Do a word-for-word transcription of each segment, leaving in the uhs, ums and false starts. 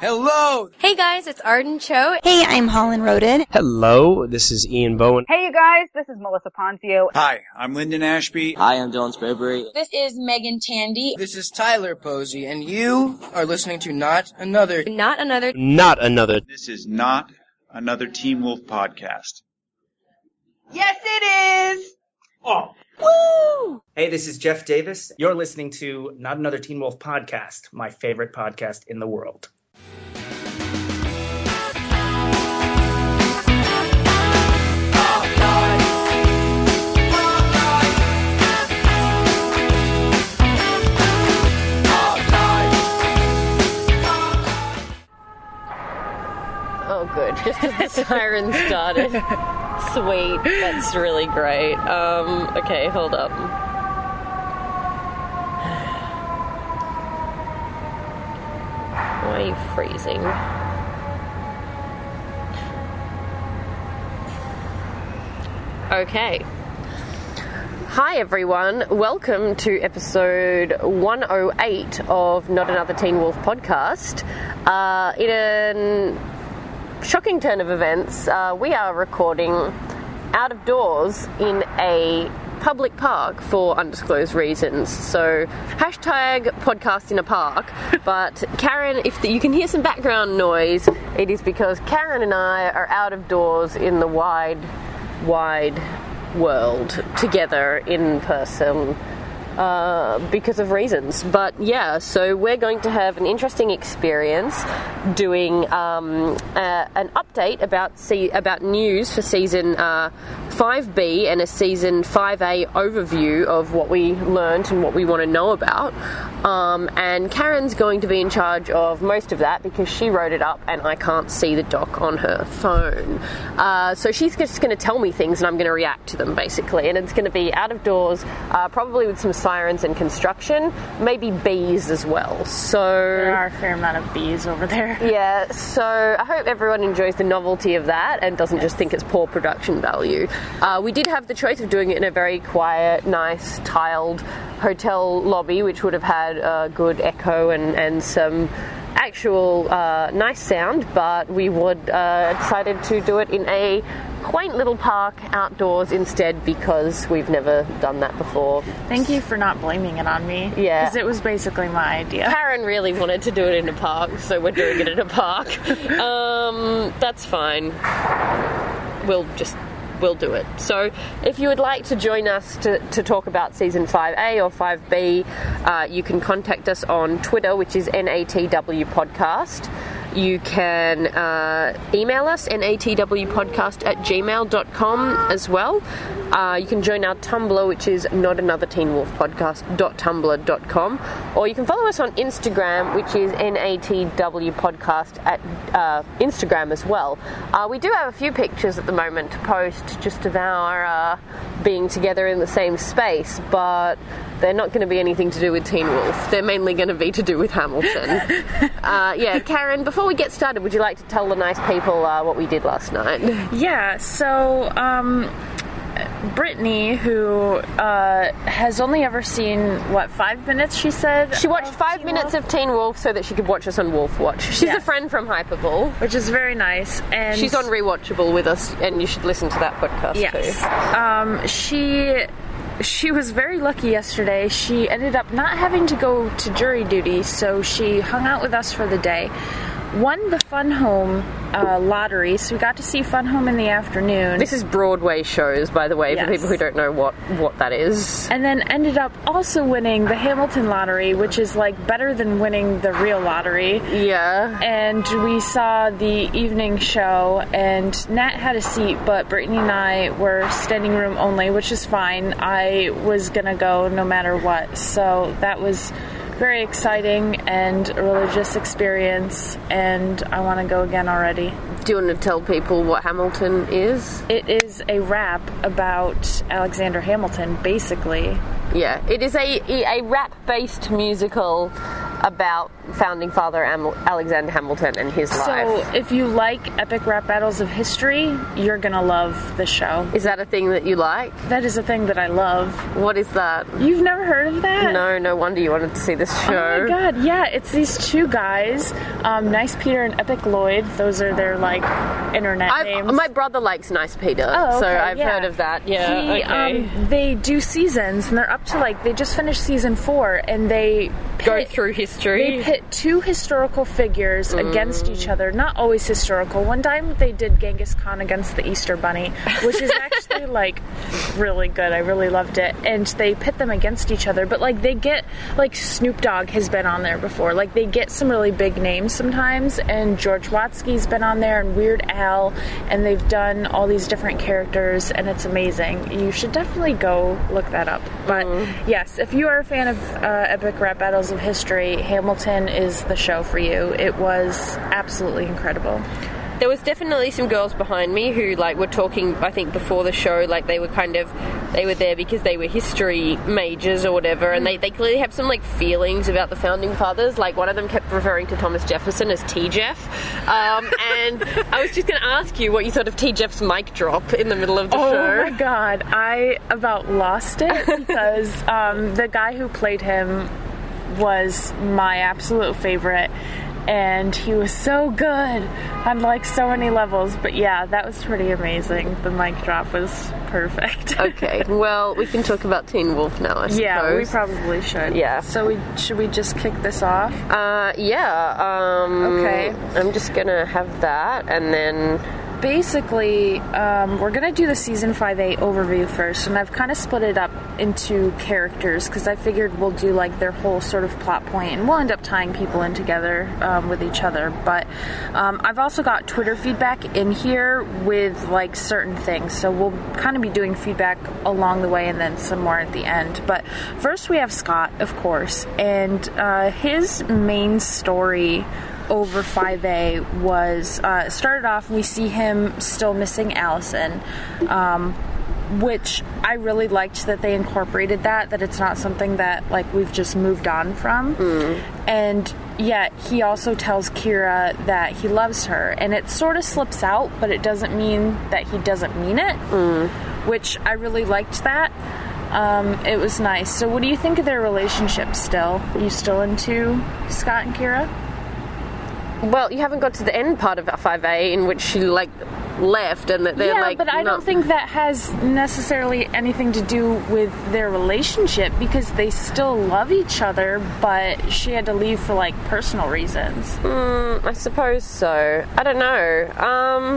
Hello! Hey guys, it's Arden Cho. Hey, I'm Holland Roden. Hello, this is Ian Bowen. Hey you guys, this is Melissa Ponzio. Hi, I'm Lyndon Ashby. Hi, I'm Dylan Sprayberry. This is Megan Tandy. This is Tyler Posey, and you are listening to Not Another... Not Another... Not Another... This is Not Another Teen Wolf podcast. Yes, it is! Oh. Woo! Hey, this is Jeff Davis. You're listening to Not Another Teen Wolf podcast, my favorite podcast in the world. Oh, good. Just as the siren started. Sweet. That's really great. Um, okay, hold up. Why are you freezing? Okay. Hi everyone, welcome to episode one oh eight of Not Another Teen Wolf podcast. Uh, in a shocking turn of events, uh, we are recording out of doors in a public park for undisclosed reasons. So, hashtag podcast in a park. But Karen, if the, you can hear some background noise, it is because Karen and I are out of doors in the wide, wide world together in person. Uh, because of reasons. But yeah, so we're going to have an interesting experience doing um, uh, an update about se- about news for season uh, five B and a season five A overview of what we learned and what we want to know about. Um, and Karen's going to be in charge of most of that because she wrote it up and I can't see the doc on her phone. Uh, so she's just going to tell me things and I'm going to react to them basically. And it's going to be out of doors, uh, probably with some sirens and construction, maybe bees as well. So there are a fair amount of bees over there. Yeah, so I hope everyone enjoys the novelty of that and doesn't yes. just think it's poor production value. Uh, we did have the choice of doing it in a very quiet, nice, tiled hotel lobby, which would have had a good echo and, and some actual uh, nice sound, but we would uh, decided to do it in a quaint little park outdoors instead because we've never done that before. Thank you for not blaming it on me. Yeah. Because it was basically my idea. Karen really wanted to do it in a park, so we're doing it in a park. um, that's fine. We'll just... we'll do it. So if you would like to join us to, to talk about season five A or five B, uh, you can contact us on Twitter, which is N A T W podcast. You can uh, email us, natwpodcast at gmail dot com as well. Uh, you can join our Tumblr, which is not another teen wolf podcast dot tumblr dot com. Or you can follow us on Instagram, which is natwpodcast at uh, Instagram as well. Uh, we do have a few pictures at the moment to post just of our uh, being together in the same space, but they're not going to be anything to do with Teen Wolf. They're mainly going to be to do with Hamilton. uh, yeah, Karen, before we get started, would you like to tell the nice people uh, what we did last night? Yeah, so um, Brittany, who uh, has only ever seen, what, five minutes, she said? She watched five Teen minutes Wolf? of Teen Wolf so that she could watch us on Wolf Watch. She's yes. a friend from Hyperball. Which is very nice. And she's on Rewatchable with us, and you should listen to that podcast yes. too. Um, she... She was very lucky yesterday. She ended up not having to go to jury duty, so she hung out with us for the day. Won the Fun Home uh, lottery, so we got to see Fun Home in the afternoon. This is Broadway shows, by the way, yes. for people who don't know what, what that is. And then ended up also winning the Hamilton lottery, which is like better than winning the real lottery. Yeah. And we saw the evening show, and Nat had a seat, but Brittany and I were standing room only, which is fine. I was gonna go no matter what, so that was very exciting and a religious experience, and I want to go again already. Do you want to tell people what Hamilton is? It is a rap about Alexander Hamilton, basically. Yeah, it is a a rap-based musical about founding father Am- Alexander Hamilton and his life. So if you like epic rap battles of history, you're gonna love the show. Is that a thing that you like? That is a thing that I love. What is that? You've never heard of that? No, no wonder you wanted to see this show. Oh my god, yeah, it's these two guys, um, Nice Peter and Epic Lloyd. Those are their, like, internet I've, names. my brother likes Nice Peter, oh, okay, so I've yeah. heard of that. Yeah, he, okay. um, they do seasons, and they're up to, like, they just finished season four, and they pit, go through history. They pit two historical figures mm. against each other. Not always historical. One time they did Genghis Khan against the Easter Bunny, which is actually, like, really good. I really loved it. And they pit them against each other, but, like, they get, like, Snoop Dogg has been on there before. Like, they get some really big names sometimes, and George Watsky's been on there, and Weird Al, and they've done all these different characters, and it's amazing. You should definitely go look that up. But mm. yes, if you are a fan of uh, epic rap battles of history, Hamilton is the show for you. It was absolutely incredible. There was definitely some girls behind me who, like, were talking, I think, before the show, like, they were kind of, they were there because they were history majors or whatever, and they, they clearly have some, like, feelings about the founding fathers. Like, one of them kept referring to Thomas Jefferson as T-Jeff, um, and I was just going to ask you what you thought of T-Jeff's mic drop in the middle of the oh show. Oh my god, I about lost it because um, the guy who played him was my absolute favorite, and he was so good on, like, so many levels. But yeah, that was pretty amazing. The mic drop was perfect. Okay, well, we can talk about Teen Wolf now, I suppose. Yeah, we probably should. Yeah. So we should we just kick this off? Uh, yeah. Um, okay. I'm just gonna have that, and then... Basically, um, we're going to do the Season five A overview first, and I've kind of split it up into characters, because I figured we'll do, like, their whole sort of plot point, and we'll end up tying people in together um, with each other. But um, I've also got Twitter feedback in here with, like, certain things, so we'll kind of be doing feedback along the way and then some more at the end. But first we have Scott, of course, and uh, his main story over five A was uh, started off, we see him still missing Allison, um, which I really liked that they incorporated that, that it's not something that, like, we've just moved on from. Mm. And yet he also tells Kira that he loves her, and it sort of slips out, but it doesn't mean that he doesn't mean it, mm. which I really liked that. Um, it was nice. So what do you think of their relationship still? Are you still into Scott and Kira? Well, you haven't got to the end part of five A in which she, like, left, and that they're, yeah, like... Yeah, but I not... don't think that has necessarily anything to do with their relationship, because they still love each other, but she had to leave for, like, personal reasons. Mm, I suppose so. I don't know. Um,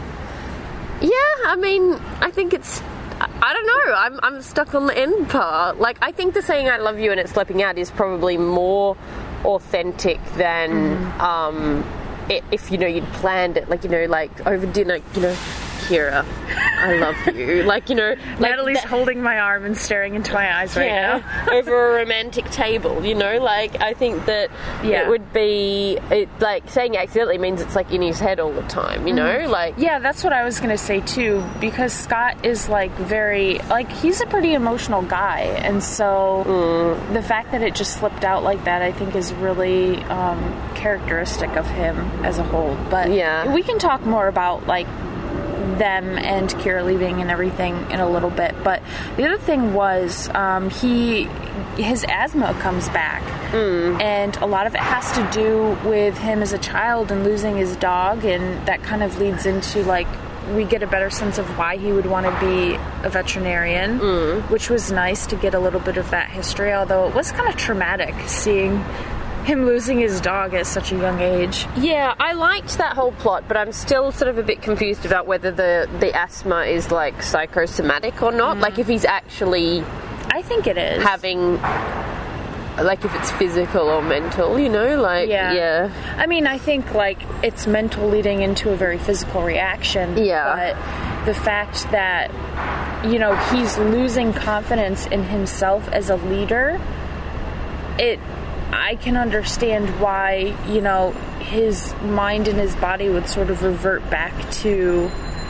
yeah, I mean, I think it's... I don't know. I'm I'm stuck on the end part. Like, I think the saying "I love you" and it's slipping out is probably more authentic than mm. um, it, if, you know, you'd planned it. Like, you know, like over dinner, you know, Kira, I love you. Like, you know, like Natalie's that, holding my arm and staring into my eyes right yeah, now. over a romantic table, you know, like, I think that yeah. it would be, it, like, saying accidentally means it's, like, in his head all the time, you know, mm. like... Yeah, that's what I was going to say, too, because Scott is, like, very, like, he's a pretty emotional guy, and so mm. the fact that it just slipped out like that, I think, is really um, characteristic of him as a whole. But yeah. we can talk more about, like, them and Kira leaving and everything in a little bit. But the other thing was um, he his asthma comes back, mm. and a lot of it has to do with him as a child and losing his dog, and that kind of leads into, like, we get a better sense of why he would want to be a veterinarian, mm. which was nice to get a little bit of that history, although it was kind of traumatic seeing him losing his dog at such a young age. Yeah, I liked that whole plot, but I'm still sort of a bit confused about whether the, the asthma is, like, psychosomatic or not. Mm. Like, if he's actually... I think it is. Having... Like, if it's physical or mental, you know? Like, yeah. yeah. I mean, I think, like, it's mental leading into a very physical reaction. Yeah. But the fact that, you know, he's losing confidence in himself as a leader, it... I can understand why, you know, his mind and his body would sort of revert back to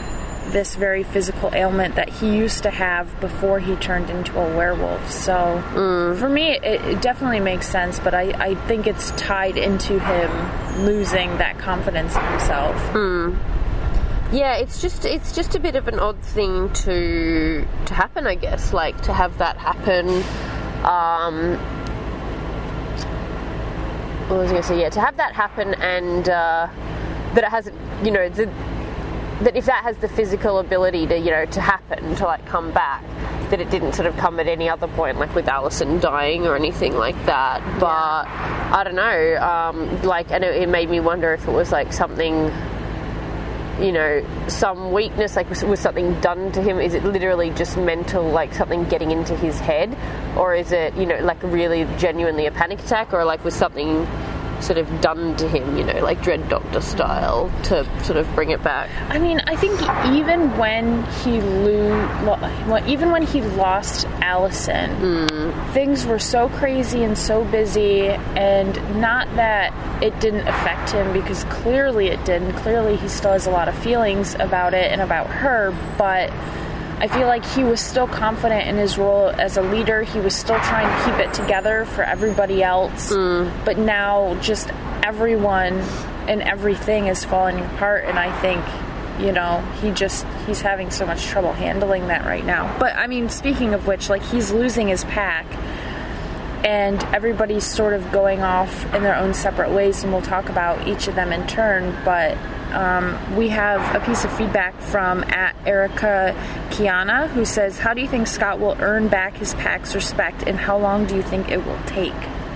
this very physical ailment that he used to have before he turned into a werewolf. So Mm. for me, it, it definitely makes sense, but I, I think it's tied into him losing that confidence in himself. Mm. Yeah, it's just it's just a bit of an odd thing to to happen, I guess. Like to have that happen. Um, what was I going to say? Yeah, to have that happen, and uh, that it hasn't, you know, the, that if that has the physical ability to, you know, to happen, to like come back, that it didn't sort of come at any other point, like with Alison dying or anything like that. But yeah. I don't know. Um, like, and it, it made me wonder if it was like something. You know, some weakness, like was, was something done to him? Is it literally just mental, like something getting into his head? Or is it, you know, like really genuinely a panic attack? Or like was something sort of done to him, you know, like Dread Doctor style, to sort of bring it back? I mean, I think even when he lo- well, even when he lost Alison, mm. things were so crazy and so busy, and not that it didn't affect him, because clearly it did, and clearly he still has a lot of feelings about it and about her, but I feel like he was still confident in his role as a leader. He was still trying to keep it together for everybody else. Mm. But now just everyone and everything is falling apart, and I think, you know, he just, he's having so much trouble handling that right now. But, I mean, speaking of which, like, he's losing his pack, and everybody's sort of going off in their own separate ways, and we'll talk about each of them in turn, but Um, we have a piece of feedback from at Erica Kiana, who says, how do you think Scott will earn back his pack's respect, and how long do you think it will take?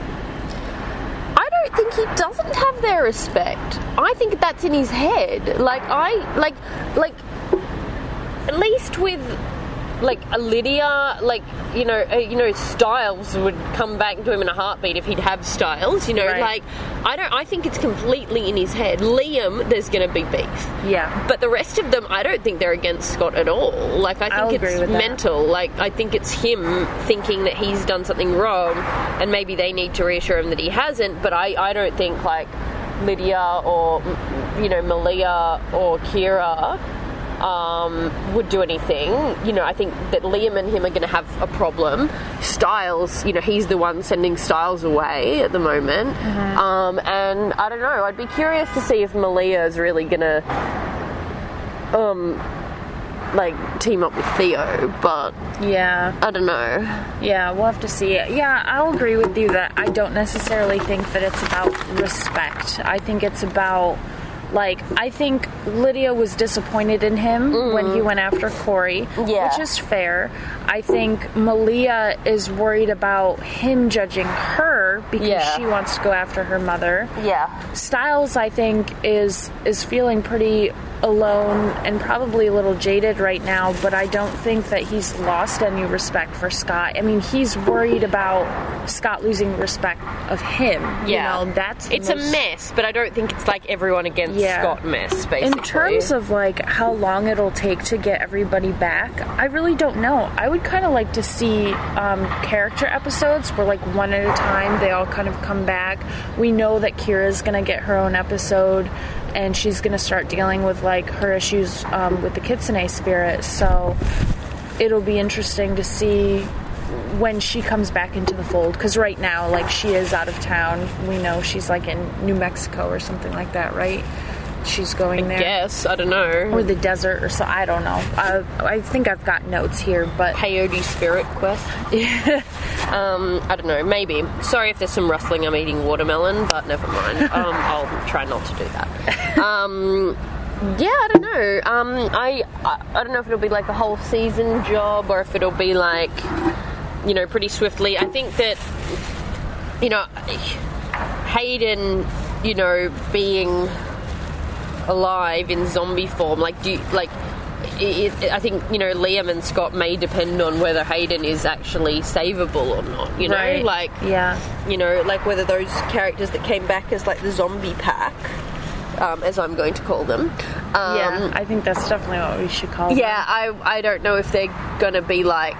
I don't think he doesn't have their respect. I think that's in his head. Like, I, like, like, at least with, like, a Lydia, like, you know, uh, you know, Styles would come back to him in a heartbeat if he'd have Styles, you know, right. like, I don't, I think it's completely in his head. Liam, there's going to be beef. Yeah. But the rest of them, I don't think they're against Scott at all. Like, I think I'll it's mental. Like, I think it's him thinking that he's done something wrong, and maybe they need to reassure him that he hasn't, but I, I don't think, like, Lydia or, you know, Malia or Kira Um, would do anything. You know, I think that Liam and him are going to have a problem. Styles, you know, he's the one sending Styles away at the moment. Mm-hmm. Um, and I don't know, I'd be curious to see if Malia is really going to um, like, team up with Theo, but yeah, I don't know. Yeah, we'll have to see. Yeah, I'll agree with you that I don't necessarily think that it's about respect. I think it's about, like, I think Lydia was disappointed in him mm. when he went after Corey, yeah. which is fair. I think Malia is worried about him judging her because yeah. she wants to go after her mother. Yeah. Styles, I think, is is feeling pretty alone and probably a little jaded right now, but I don't think that he's lost any respect for Scott. I mean, he's worried about Scott losing respect of him. Yeah. You know, that's the it's most... a mess, but I don't think it's like everyone against yeah. Scott mess, basically. In terms of like how long it'll take to get everybody back, I really don't know. I would kind of like to see um, character episodes where, like, one at a time they all kind of come back. We know that Kira's gonna get her own episode, and she's going to start dealing with, like, her issues um, with the Kitsune spirit, so it'll be interesting to see when she comes back into the fold, because right now, like, she is out of town. We know she's, like, in New Mexico or something like that, right? She's going I there. guess, I don't know. Or the desert or so, I don't know. I, I think I've got notes here, but... Peyote Spirit Quest? Yeah. um, I don't know, maybe. Sorry if there's some rustling, I'm eating watermelon, but never mind. Um, I'll try not to do that. Um... Yeah, I don't know. Um, I, I I don't know if it'll be like a whole season job or if it'll be like, you know, pretty swiftly. I think that, you know, Hayden, you know, being alive in zombie form, like, do you, like, it, it, I think, you know, Liam and Scott may depend on whether Hayden is actually savable or not, you know? Right. Like, yeah. You know, like whether those characters that came back as, like, the zombie pack, Um, as I'm going to call them. Um, yeah, I think that's definitely what we should call them. Yeah, I I don't know if they're going to be like...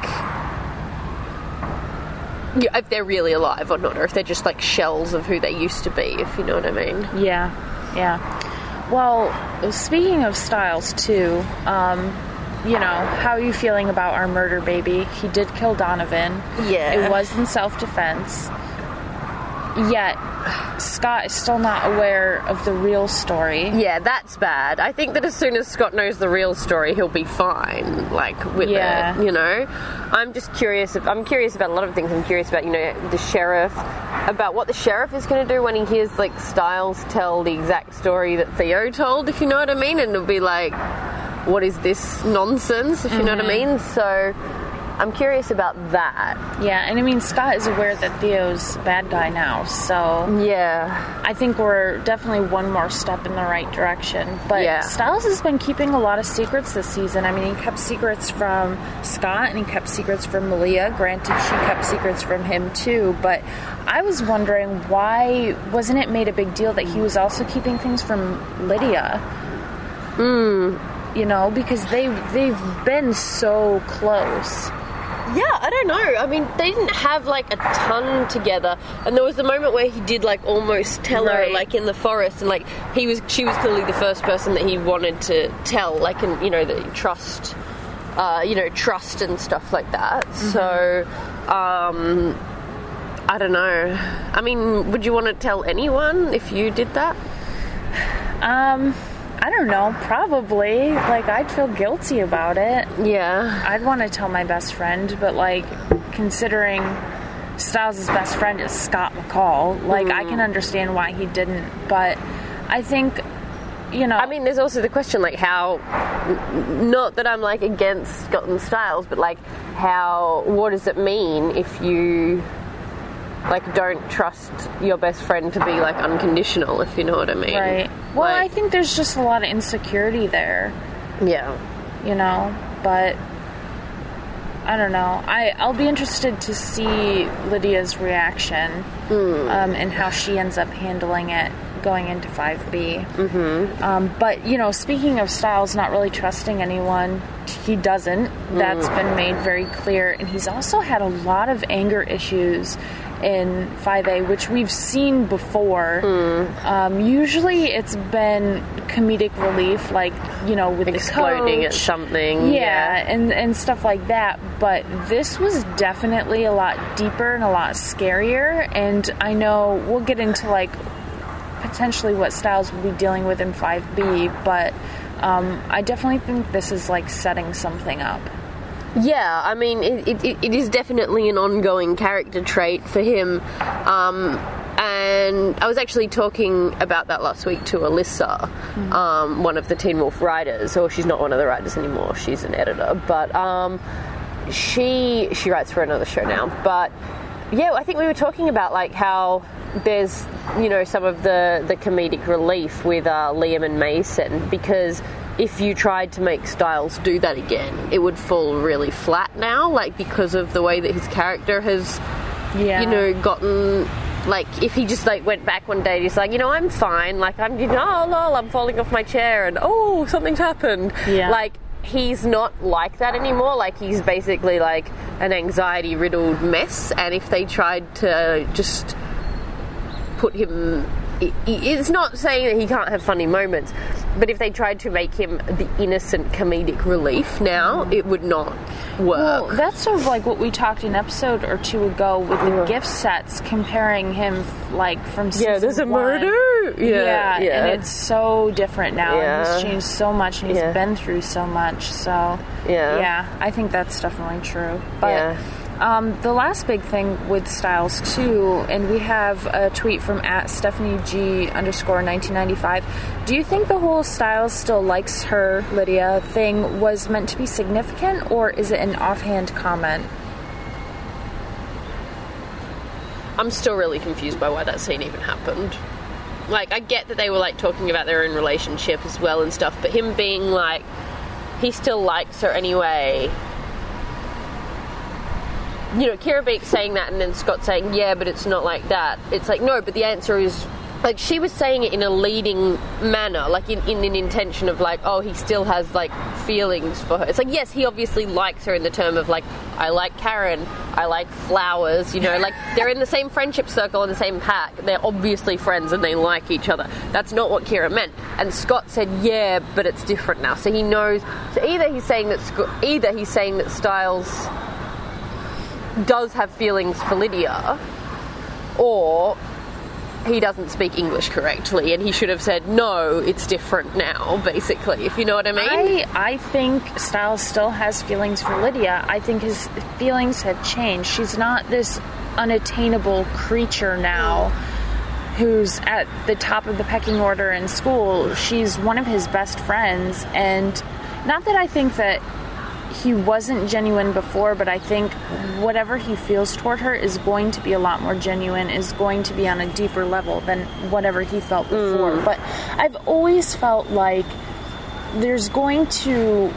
Yeah, if they're really alive or not, or if they're just like shells of who they used to be, if you know what I mean. Yeah, yeah. Well, speaking of Styles, too, um, you know, how are you feeling about our murder baby? He did kill Donovan. Yeah. It was in self-defense. Yet, Scott is still not aware of the real story. Yeah, that's bad. I think that as soon as Scott knows the real story, he'll be fine, like, with Yeah. it, you know? I'm just curious, I'm curious about a lot of things. I'm curious about, you know, the sheriff, about what the sheriff is going to do when he hears, like, Styles tell the exact story that Theo told, if you know what I mean, and it'll be like, what is this nonsense, if you know what I mean? So I'm curious about that. Yeah, and I mean, Scott is aware that Theo's a bad guy now, so... Yeah. I think we're definitely one more step in the right direction. But Yeah. Styles has been keeping a lot of secrets this season. I mean, he kept secrets from Scott, and he kept secrets from Malia. Granted, she kept secrets from him, too. But I was wondering, why wasn't it made a big deal that he was also keeping things from Lydia? Hmm. You know, because they, they've been so close. Yeah, I don't know. I mean, they didn't have, like, a ton together. And there was the moment where he did, like, almost tell Right. her, like, in the forest. And, like, he was, she was clearly the first person that he wanted to tell, like, and, you know, the trust, uh, you know, trust and stuff like that. Mm-hmm. So, um, I don't know. I mean, would you want to tell anyone if you did that? Um... I don't know, probably. Like, I'd feel guilty about it. Yeah. I'd want to tell my best friend, but, like, considering Styles' best friend is Scott McCall, like, mm. I can understand why he didn't, but I think, you know... I mean, there's also the question, like, how... Not that I'm, like, against Scott and Styles, but, like, how... What does it mean if you... like, don't trust your best friend to be, like, unconditional, if you know what I mean. Right. Well, like, I think there's just a lot of insecurity there. Yeah. You know? But, I don't know. I, I'll be interested to see Lydia's reaction mm. um, and how she ends up handling it going into five B. Mm-hmm. Um, but, you know, speaking of Styles not really trusting anyone, he doesn't. That's mm. been made very clear. And he's also had a lot of anger issues in five A, which we've seen before. Mm. Um, usually it's been comedic relief, like, you know, with exploding the at something. Yeah, yeah, and, and stuff like that. But this was definitely a lot deeper and a lot scarier. And I know we'll get into, like, potentially what Styles will be dealing with in five B, but um, I definitely think this is, like, setting something up. Yeah, I mean, it, it, it is definitely an ongoing character trait for him. Um, and I was actually talking about that last week to Alyssa, mm-hmm. um, one of the Teen Wolf writers, or she's not one of the writers anymore, she's an editor, but um, she she writes for another show now. But yeah, I think we were talking about, like, how there's, you know, some of the, the comedic relief with uh, Liam and Mason, because if you tried to make Styles do that again, it would fall really flat now, like, because of the way that his character has, yeah. you know, gotten, like, if he just, like, went back one day and he's like, you know, I'm fine, like, I'm, you know, oh, lol, I'm falling off my chair, and, oh, something's happened. Yeah. Like, he's not like that anymore. Like, he's basically, like, an anxiety-riddled mess, and if they tried to just put him... It's not saying that he can't have funny moments, but if they tried to make him the innocent comedic relief now, it would not work. Well, that's sort of like what we talked an episode or two ago with the yeah. gift sets, comparing him, like, from season Yeah, there's a one. murder! Yeah, yeah, yeah. and it's so different now. Yeah. And he's changed so much, and he's yeah. been through so much, so... Yeah. Yeah, I think that's definitely true. But... Yeah. Um, the last big thing with Styles, too, and we have a tweet from at Stephanie G underscore nineteen ninety-five. Do you think the whole Styles still likes her, Lydia, thing was meant to be significant, or is it an offhand comment? I'm still really confused by why that scene even happened. Like, I get that they were, like, talking about their own relationship as well and stuff, but him being like, he still likes her anyway... You know, Kira Beek saying that and then Scott saying, yeah, but it's not like that. It's like, no, but the answer is like, she was saying it in a leading manner, like in, in an intention of like, oh, he still has like feelings for her. It's like, yes, he obviously likes her in the term of like, I like Karen, I like flowers, you know, like they're in the same friendship circle in the same pack. They're obviously friends and they like each other. That's not what Kira meant. And Scott said, yeah, but it's different now. So he knows. So either he's saying that Sc- either he's saying that Stiles does have feelings for Lydia, or he doesn't speak English correctly and he should have said, no, it's different now, basically, if you know what I mean. I, I think Stiles still has feelings for Lydia. I think his feelings have changed. She's not this unattainable creature now who's at the top of the pecking order in school. She's one of his best friends, and not that I think that he wasn't genuine before, but I think whatever he feels toward her is going to be a lot more genuine, is going to be on a deeper level than whatever he felt before. Mm. But I've always felt like there's going to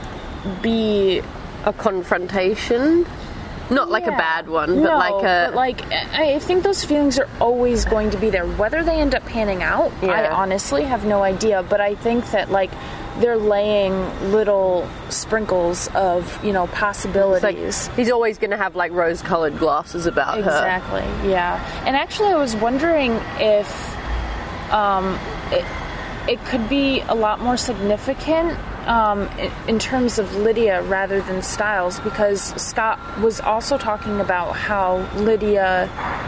be a confrontation. Not like yeah. a bad one, but no, like a... but like, I think those feelings are always going to be there. Whether they end up panning out, yeah. I honestly have no idea, but I think that, like, they're laying little sprinkles of, you know, possibilities. Like, he's always going to have, like, rose-coloured glasses about exactly, her. Exactly, yeah. And actually, I was wondering if um, it, it could be a lot more significant um, in terms of Lydia rather than Stiles, because Scott was also talking about how Lydia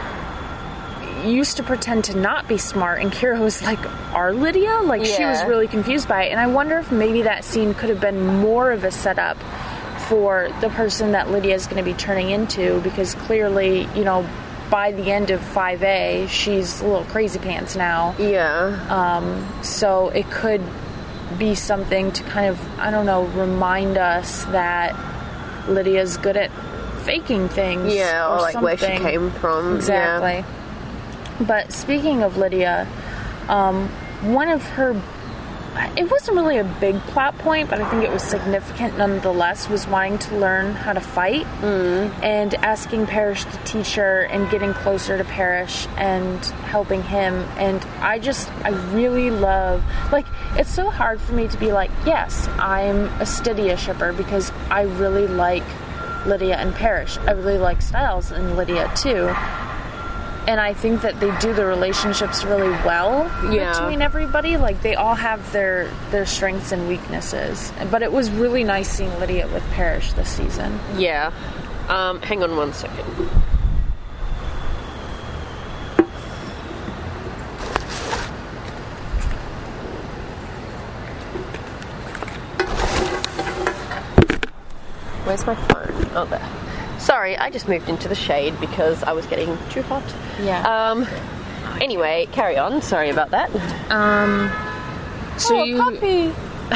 used to pretend to not be smart, and Kira was like, our Lydia? Like, yeah. She was really confused by it. And I wonder if maybe that scene could have been more of a setup for the person that Lydia is going to be turning into, because clearly, you know, by the end of five A, she's a little crazy pants now. Yeah. Um, so it could be something to kind of, I don't know, remind us that Lydia's good at faking things. Yeah, or, or like something. Where she came from. Exactly. Yeah. But speaking of Lydia, um, one of her, it wasn't really a big plot point, but I think it was significant nonetheless, was wanting to learn how to fight mm. and asking Parrish to teach her and getting closer to Parrish and helping him. And I just, I really love, like, it's so hard for me to be like, yes, I'm a Stydia shipper, because I really like Lydia and Parrish. I really like Stiles and Lydia too. And I think that they do the relationships really well yeah. between everybody. Like, they all have their, their strengths and weaknesses. But it was really nice seeing Lydia with Parrish this season. Yeah. Um, hang on one second. Where's my phone? Oh, there. Sorry, I just moved into the shade because I was getting too hot. Yeah. Um. Anyway, carry on. Sorry about that. Um. So oh, you... a puppy.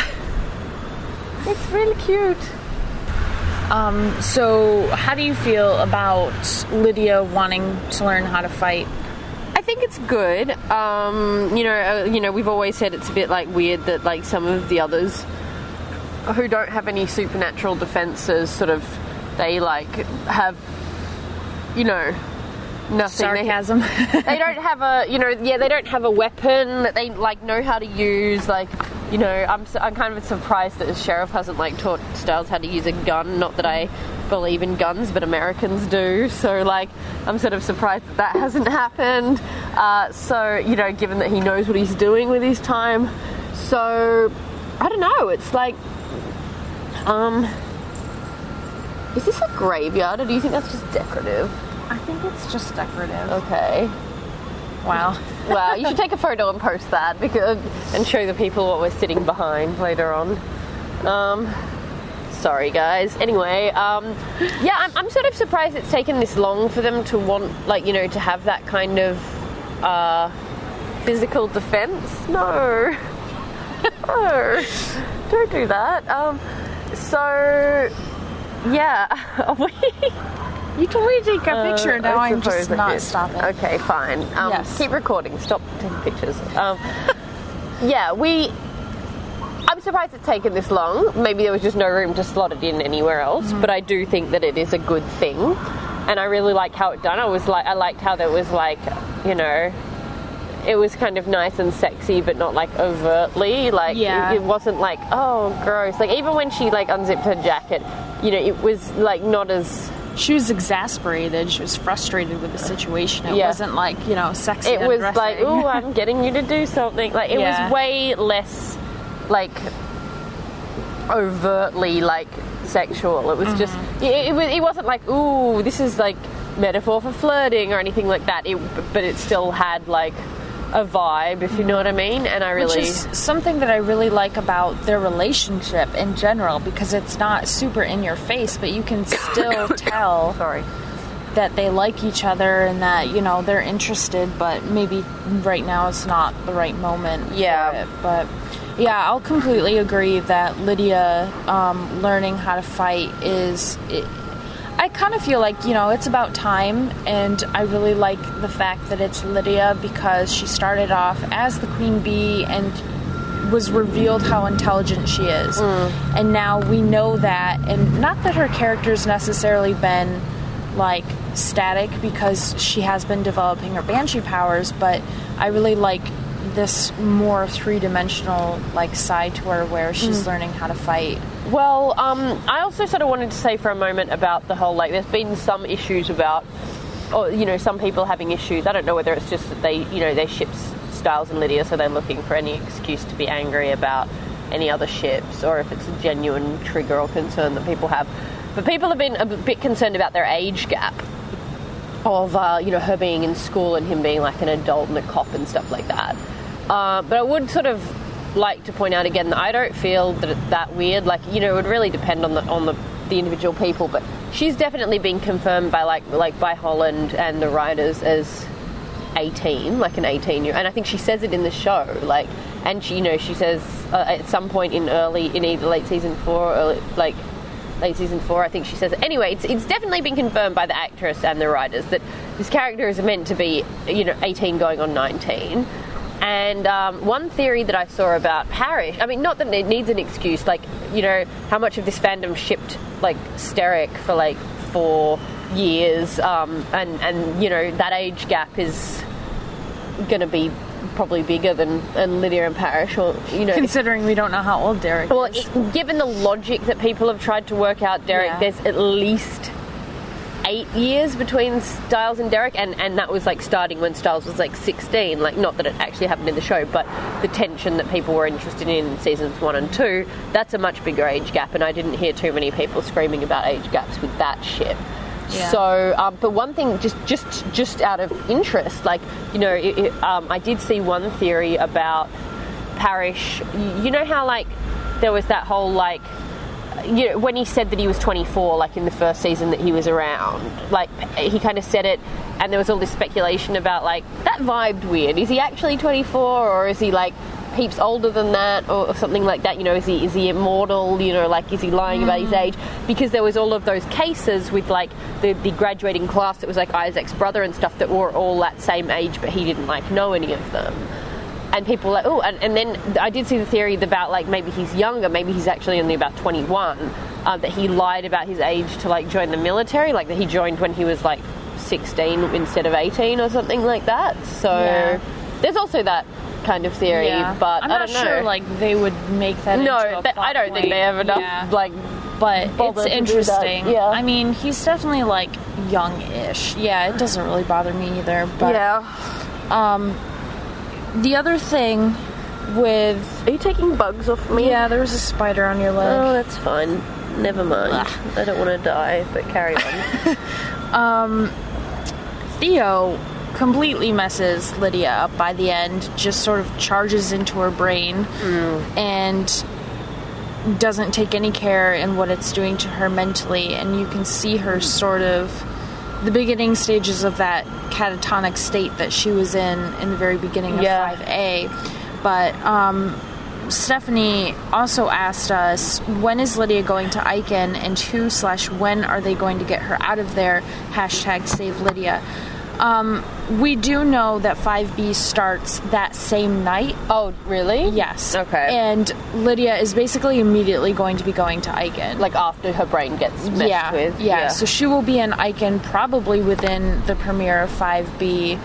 It's really cute. Um. So, how do you feel about Lydia wanting to learn how to fight? I think it's good. Um. You know. Uh, you know. We've always said it's a bit like weird that like some of the others who don't have any supernatural defenses sort of. They, like, have, you know, nothing. Sarcasm. They, they don't have a, you know, yeah, they don't have a weapon that they, like, know how to use. Like, you know, I'm I'm kind of surprised that the sheriff hasn't, like, taught Stiles how to use a gun. Not that I believe in guns, but Americans do. So, like, I'm sort of surprised that that hasn't happened. Uh, so, you know, given that he knows what he's doing with his time. So, I don't know. It's like, um... is this a graveyard, or do you think that's just decorative? I think it's just decorative. Okay. Wow. Wow, you should take a photo and post that because and show the people what we're sitting behind later on. Um, sorry, guys. Anyway, um, yeah, I'm, I'm sort of surprised it's taken this long for them to want, like, you know, to have that kind of uh, physical defense. No. No. Don't do that. Um, so... yeah, we... You told me to take a picture, uh, now I'm just not did. stopping. Okay, fine. Um, yes. Keep recording, stop taking pictures. Um, yeah, we... I'm surprised it's taken this long. Maybe there was just no room to slot it in anywhere else, mm-hmm. but I do think that it is a good thing. And I really like how it done. I was like, I liked how there was like, you know, it was kind of nice and sexy, but not like overtly. Like Yeah. it, it wasn't like, oh, gross. Like even when she like unzipped her jacket, you know, it was like not as. She was exasperated. She was frustrated with the situation. It Yeah. wasn't like, you know, sexy. It was undressing. like, oh, I'm getting you to do something. Like it Yeah. was way less like overtly like sexual. It was just it, it was it wasn't like, ooh, this is like metaphor for flirting or anything like that. It, but it still had like a vibe, if you know what I mean. And I really Which is something that I really like about their relationship in general, because it's not super in your face, but you can still tell sorry that they like each other and that, you know, they're interested, but maybe right now it's not the right moment Yeah. for it. But yeah, I'll completely agree that Lydia um, learning how to fight is... It, I kind of feel like, you know, it's about time, and I really like the fact that it's Lydia because she started off as the queen bee and was revealed how intelligent she is. Mm. And now we know that, and not that her character's necessarily been, like, static because she has been developing her banshee powers, but I really like this more three-dimensional, like, side to her where she's Mm. learning how to fight. Well, um, I also sort of wanted to say for a moment about the whole, like, there's been some issues about, or, you know, some people having issues. I don't know whether it's just that they, you know, they ship Styles and Lydia, so they're looking for any excuse to be angry about any other ships, or if it's a genuine trigger or concern that people have. But people have been a bit concerned about their age gap of, uh, you know, her being in school and him being like an adult and a cop and stuff like that. Uh, but I would sort of like to point out again that I don't feel that it's that weird. Like, you know, it would really depend on the on the, the individual people, but she's definitely been confirmed by like like by Holland and the writers as eighteen, like an eighteen year, and I think she says it in the show, like, and she, you know, she says uh, at some point in early in either late season four or early, like late season four, I think she says it. Anyway, it's it's definitely been confirmed by the actress and the writers that this character is meant to be, you know, eighteen going on nineteen. And um, one theory that I saw about Parrish, I mean, not that it needs an excuse, like, you know, how much of this fandom shipped, like, Steric for, like, four years, um, and, and, you know, that age gap is going to be probably bigger than, than Lydia and Parrish, or, you know... Considering we don't know how old Derek well, is. Well, given the logic that people have tried to work out Derek, Yeah. there's at least... eight years between Styles and Derek, and, and that was like starting when Styles was like sixteen, like not that it actually happened in the show, but the tension that people were interested in in seasons one and two, that's a much bigger age gap, and I didn't hear too many people screaming about age gaps with that ship. Yeah. So, um, but one thing, just just just out of interest, like, you know, it, it, um, I did see one theory about Parrish. You know how like there was that whole like, you know, when he said that he was twenty-four, like in the first season that he was around, like he kind of said it, and there was all this speculation about like that vibed weird. Is he actually twenty-four, or is he like heaps older than that, or, or something like that? You know, is he is he immortal? You know, like is he lying mm. about his age? Because there was all of those cases with like the the graduating class that was like Isaac's brother and stuff that were all that same age, but he didn't like know any of them. And people were like, oh, and, and then I did see the theory about, like, maybe he's younger, maybe he's actually only about twenty-one, uh, that he lied about his age to, like, join the military, like, that he joined when he was, like, sixteen instead of eighteen or something like that. So Yeah. there's also that kind of theory, Yeah. but I'm I not don't know. sure, like, they would make that no, into a that, plot I don't think point. they have enough, Yeah. like, But bother it's to do interesting. that. Yeah. I mean, he's definitely, like, young-ish. Yeah, it doesn't really bother me either. But, yeah. Um, the other thing with... Are you taking bugs off me? Yeah, there was a spider on your leg. Oh, that's fine. Never mind. Ugh. I don't want to die, but carry on. um, Theo completely messes Lydia up by the end, just sort of charges into her brain mm. and doesn't take any care in what it's doing to her mentally, and you can see her sort of the beginning stages of that catatonic state that she was in in the very beginning of yeah. five A. But um, Stephanie also asked us, when is Lydia going to Icon, and who slash when are they going to get her out of there? Hashtag save Lydia. Um, we do know that five B starts that same night. Oh, really? Yes. Okay. And Lydia is basically immediately going to be going to Icon. Like after her brain gets messed yeah, with? Yeah, so she will be in Icon probably within the premiere of five B.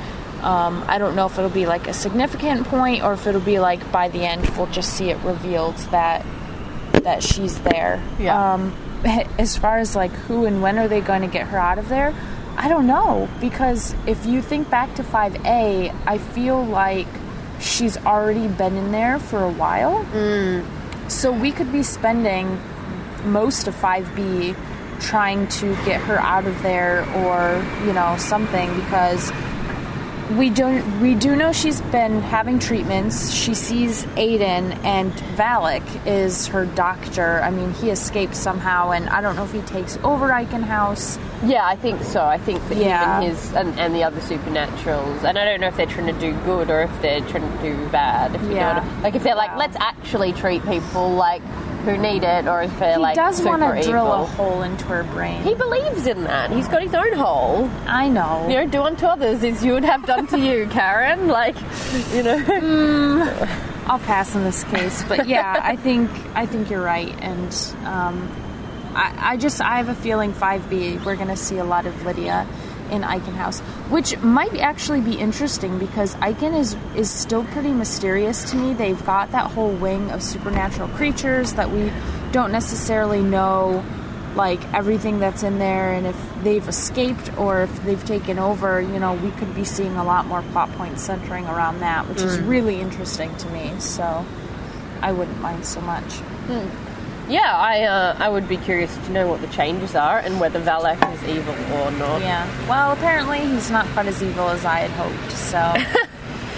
Um, I don't know if it'll be like a significant point or if it'll be like by the end we'll just see it revealed that that she's there. Yeah. Um, as far as like who and when are they going to get her out of there, I don't know, because if you think back to five A, I feel like she's already been in there for a while. Mm. So we could be spending most of five B trying to get her out of there or, you know, something, because we don't we do know she's been having treatments. She sees Aiden, and Valak is her doctor. I mean, he escaped somehow, and I don't know if he takes over Eichenhaus. Yeah, I think so. I think that Yeah. even his and, and the other supernaturals, and I don't know if they're trying to do good or if they're trying to do bad. If you Yeah. know what I, like if they're like, Wow. let's actually treat people like who need it, or if they're He like does want super to drill evil. a hole into her brain. He believes in that. He's got his own hole. I know. You know, do unto others as you would have done to you, Karen. Like, you know. I'll pass in this case, but yeah, I think I think you're right, and um, I, I just I have a feeling five B we're going to see a lot of Lydia in Eichenhaus, which might actually be interesting because Eichen is is still pretty mysterious to me. They've got that whole wing of supernatural creatures that we don't necessarily know, like everything that's in there, and if they've escaped or if they've taken over. You know, we could be seeing a lot more plot points centering around that, which is really interesting to me. So I wouldn't mind so much. Yeah, I uh, I would be curious to know what the changes are and whether Valak is evil or not. Yeah. Well, apparently he's not quite as evil as I had hoped, so...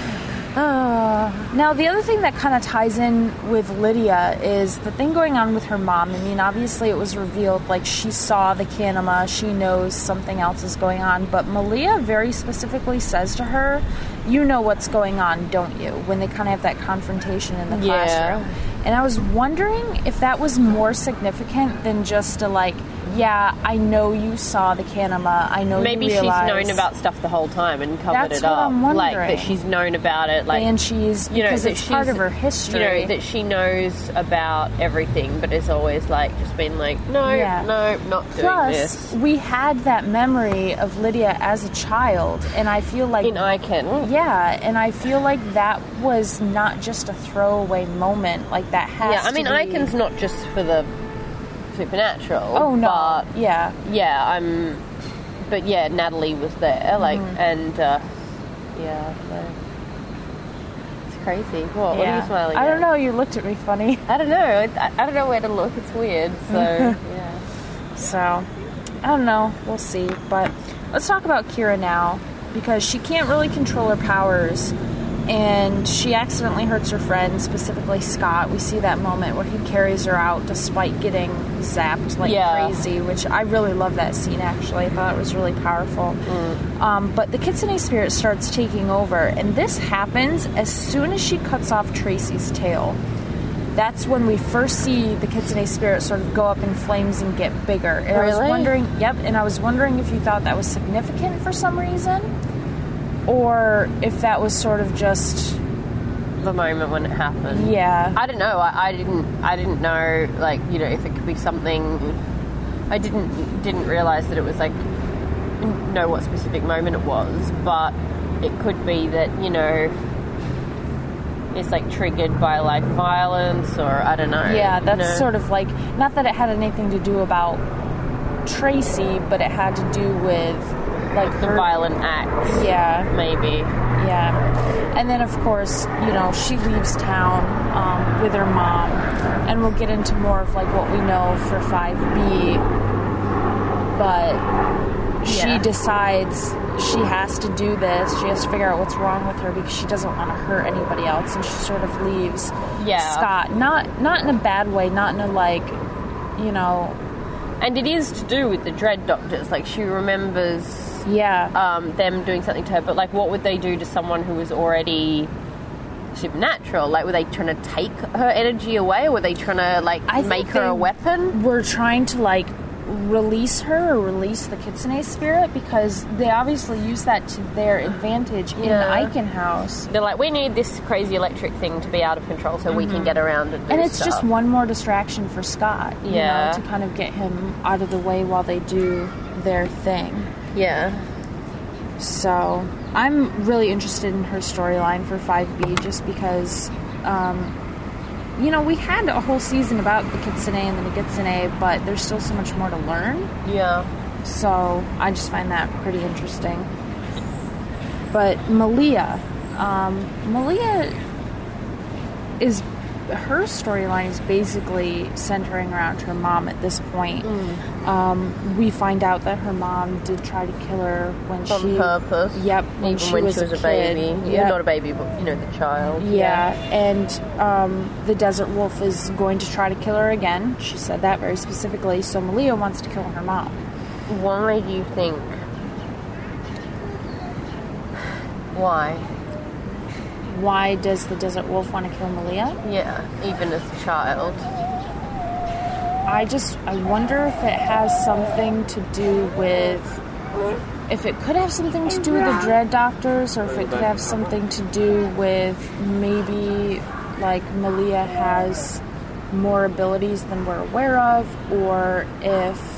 Uh, now, the other thing that kind of ties in with Lydia is the thing going on with her mom. I mean, obviously it was revealed, like, she saw the Kanima, she knows something else is going on, but Malia very specifically says to her, you know what's going on, don't you? When they kind of have that confrontation in the Yeah. classroom. And I was wondering if that was more significant than just a, like, yeah, I know you saw the Kanima. I know Maybe you she's realized. known about stuff the whole time and covered That's it what up. I'm Like wondering. that she's known about it. Like and she's you know because that it's part she's- of her history. You know that she knows about everything, but it's always like just been like, no, Yeah. no, not doing Plus, this. we had that memory of Lydia as a child, and I feel like In Eichen. yeah, and I feel like that was not just a throwaway moment. Like that has. Yeah, I mean, to be... Eichen's not just for the supernatural. Oh no. But yeah. yeah, I'm. But yeah, Natalie was there, like, Mm-hmm. and uh, yeah, no. It's crazy. What? What are yeah. you smiling I at? don't know. You looked at me funny. I don't know. I, I don't know where to look. It's weird. So yeah. So, I don't know. We'll see. But let's talk about Kira now, because she can't really control her powers, and she accidentally hurts her friend, specifically Scott. We see that moment where he carries her out despite getting zapped like Yeah. crazy, which I really love that scene, actually. I thought it was really powerful. Um, but the Kitsune spirit starts taking over, and this happens as soon as she cuts off Tracy's tail. That's when we first see the Kitsune spirit sort of go up in flames and get bigger. And I was Really? wondering, yep, and I was wondering if you thought that was significant for some reason, or if that was sort of just, The moment when it happened. yeah. I don't know. I, I didn't. I didn't know. Like, you know, if it could be something. I didn't didn't realize that it was like know what specific moment it was, but it could be that, you know, it's like triggered by like violence, or I don't know. Yeah, that's you know? sort of like, not that it had anything to do about Tracy, but it had to do with like the her, violent acts. yeah, Maybe. yeah. And then of course, you know, she leaves town um, with her mom, and we'll get into more of like what we know for five B, but she Yeah. decides she has to do this. She has to figure out what's wrong with her because she doesn't want to hurt anybody else, and she sort of leaves Yeah. Scott. Not not in a bad way, not in a like, you know, And it is to do with the Dread Doctors. Like, she remembers yeah. um, them doing something to her, but like, what would they do to someone who was already supernatural? Like, were they trying to take her energy away, or were they trying to like I think make her they a weapon? We're trying to like release her or release the Kitsune spirit, because they obviously use that to their advantage in Yeah. Eichenhaus. They're like, we need this crazy electric thing to be out of control so we can get around and do And it's stuff. just one more distraction for Scott, you Yeah. know, to kind of get him out of the way while they do their thing. Yeah. So I'm really interested in her storyline for five B just because, um, you know, we had a whole season about the Kitsune and the Nagitsune, but there's still so much more to learn. Yeah. So I just find that pretty interesting. But Malia, um, Malia is, her storyline is basically centering around her mom at this point. Mm. Um, we find out that her mom did try to kill her when On she... purpose. Yep, when Even she when was she was a, a, kid. baby. Yep. Yeah, not a baby, but, you know, the child. Yeah, and um, the Desert Wolf is going to try to kill her again. She said that very specifically, so Malia wants to kill her mom. Why do you think? Why? Why does the Desert Wolf want to kill Malia? Yeah, even as a child. I just, I wonder if it has something to do with, if it could have something to do with the Dread Doctors, or if it could have something to do with maybe, like, Malia has more abilities than we're aware of, or if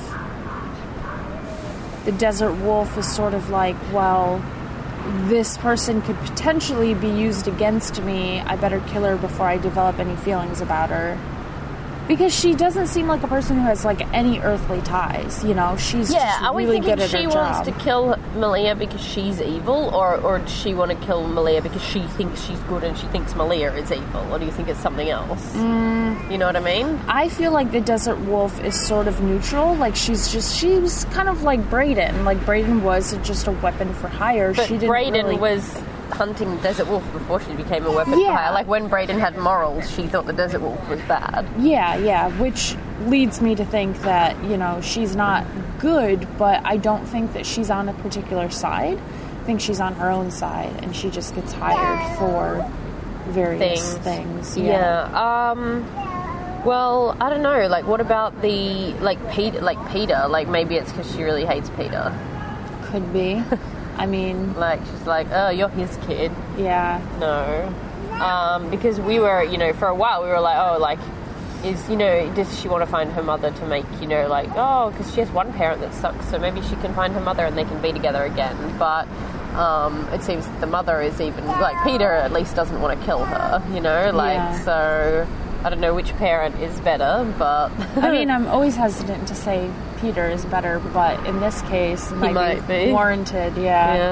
the Desert Wolf is sort of like, well, this person could potentially be used against me. I better kill her before I develop any feelings about her. Because she doesn't seem like a person who has, like, any earthly ties, you know? She's Yeah, just are we really thinking good at she her wants job. to kill Malia because she's evil, or, or does she want to kill Malia because she thinks she's good and she thinks Malia is evil? Or do you think it's something else? Mm, you know what I mean? I feel like the Desert Wolf is sort of neutral. Like, she's just, she was kind of like Brayden. Like, Brayden was just a weapon for hire. But she didn't Brayden really... was hunting the Desert Wolf before she became a weapon Yeah. for hire. Like, when Brayden had morals, she thought the Desert Wolf was bad. Yeah, yeah, which leads me to think that, you know, she's not good, but I don't think that she's on a particular side. I think she's on her own side, and she just gets hired for various things. things. Yeah. yeah. Um... Well, I don't know. Like, what about the like Peter? Like Peter? Like, maybe it's because she really hates Peter. Could be. I mean, like she's like, oh, you're his kid. Yeah. No. Um, because we were, you know, for a while we were like, oh, like, is, you know, does she want to find her mother to make, you know, like, oh, because she has one parent that sucks, so maybe she can find her mother and they can be together again. But um, it seems the mother is even like Peter at least doesn't want to kill her, you know, like Yeah. so. I don't know which parent is better, but... I mean, I'm always hesitant to say Peter is better, but in this case, it might, might be, be. warranted, yeah.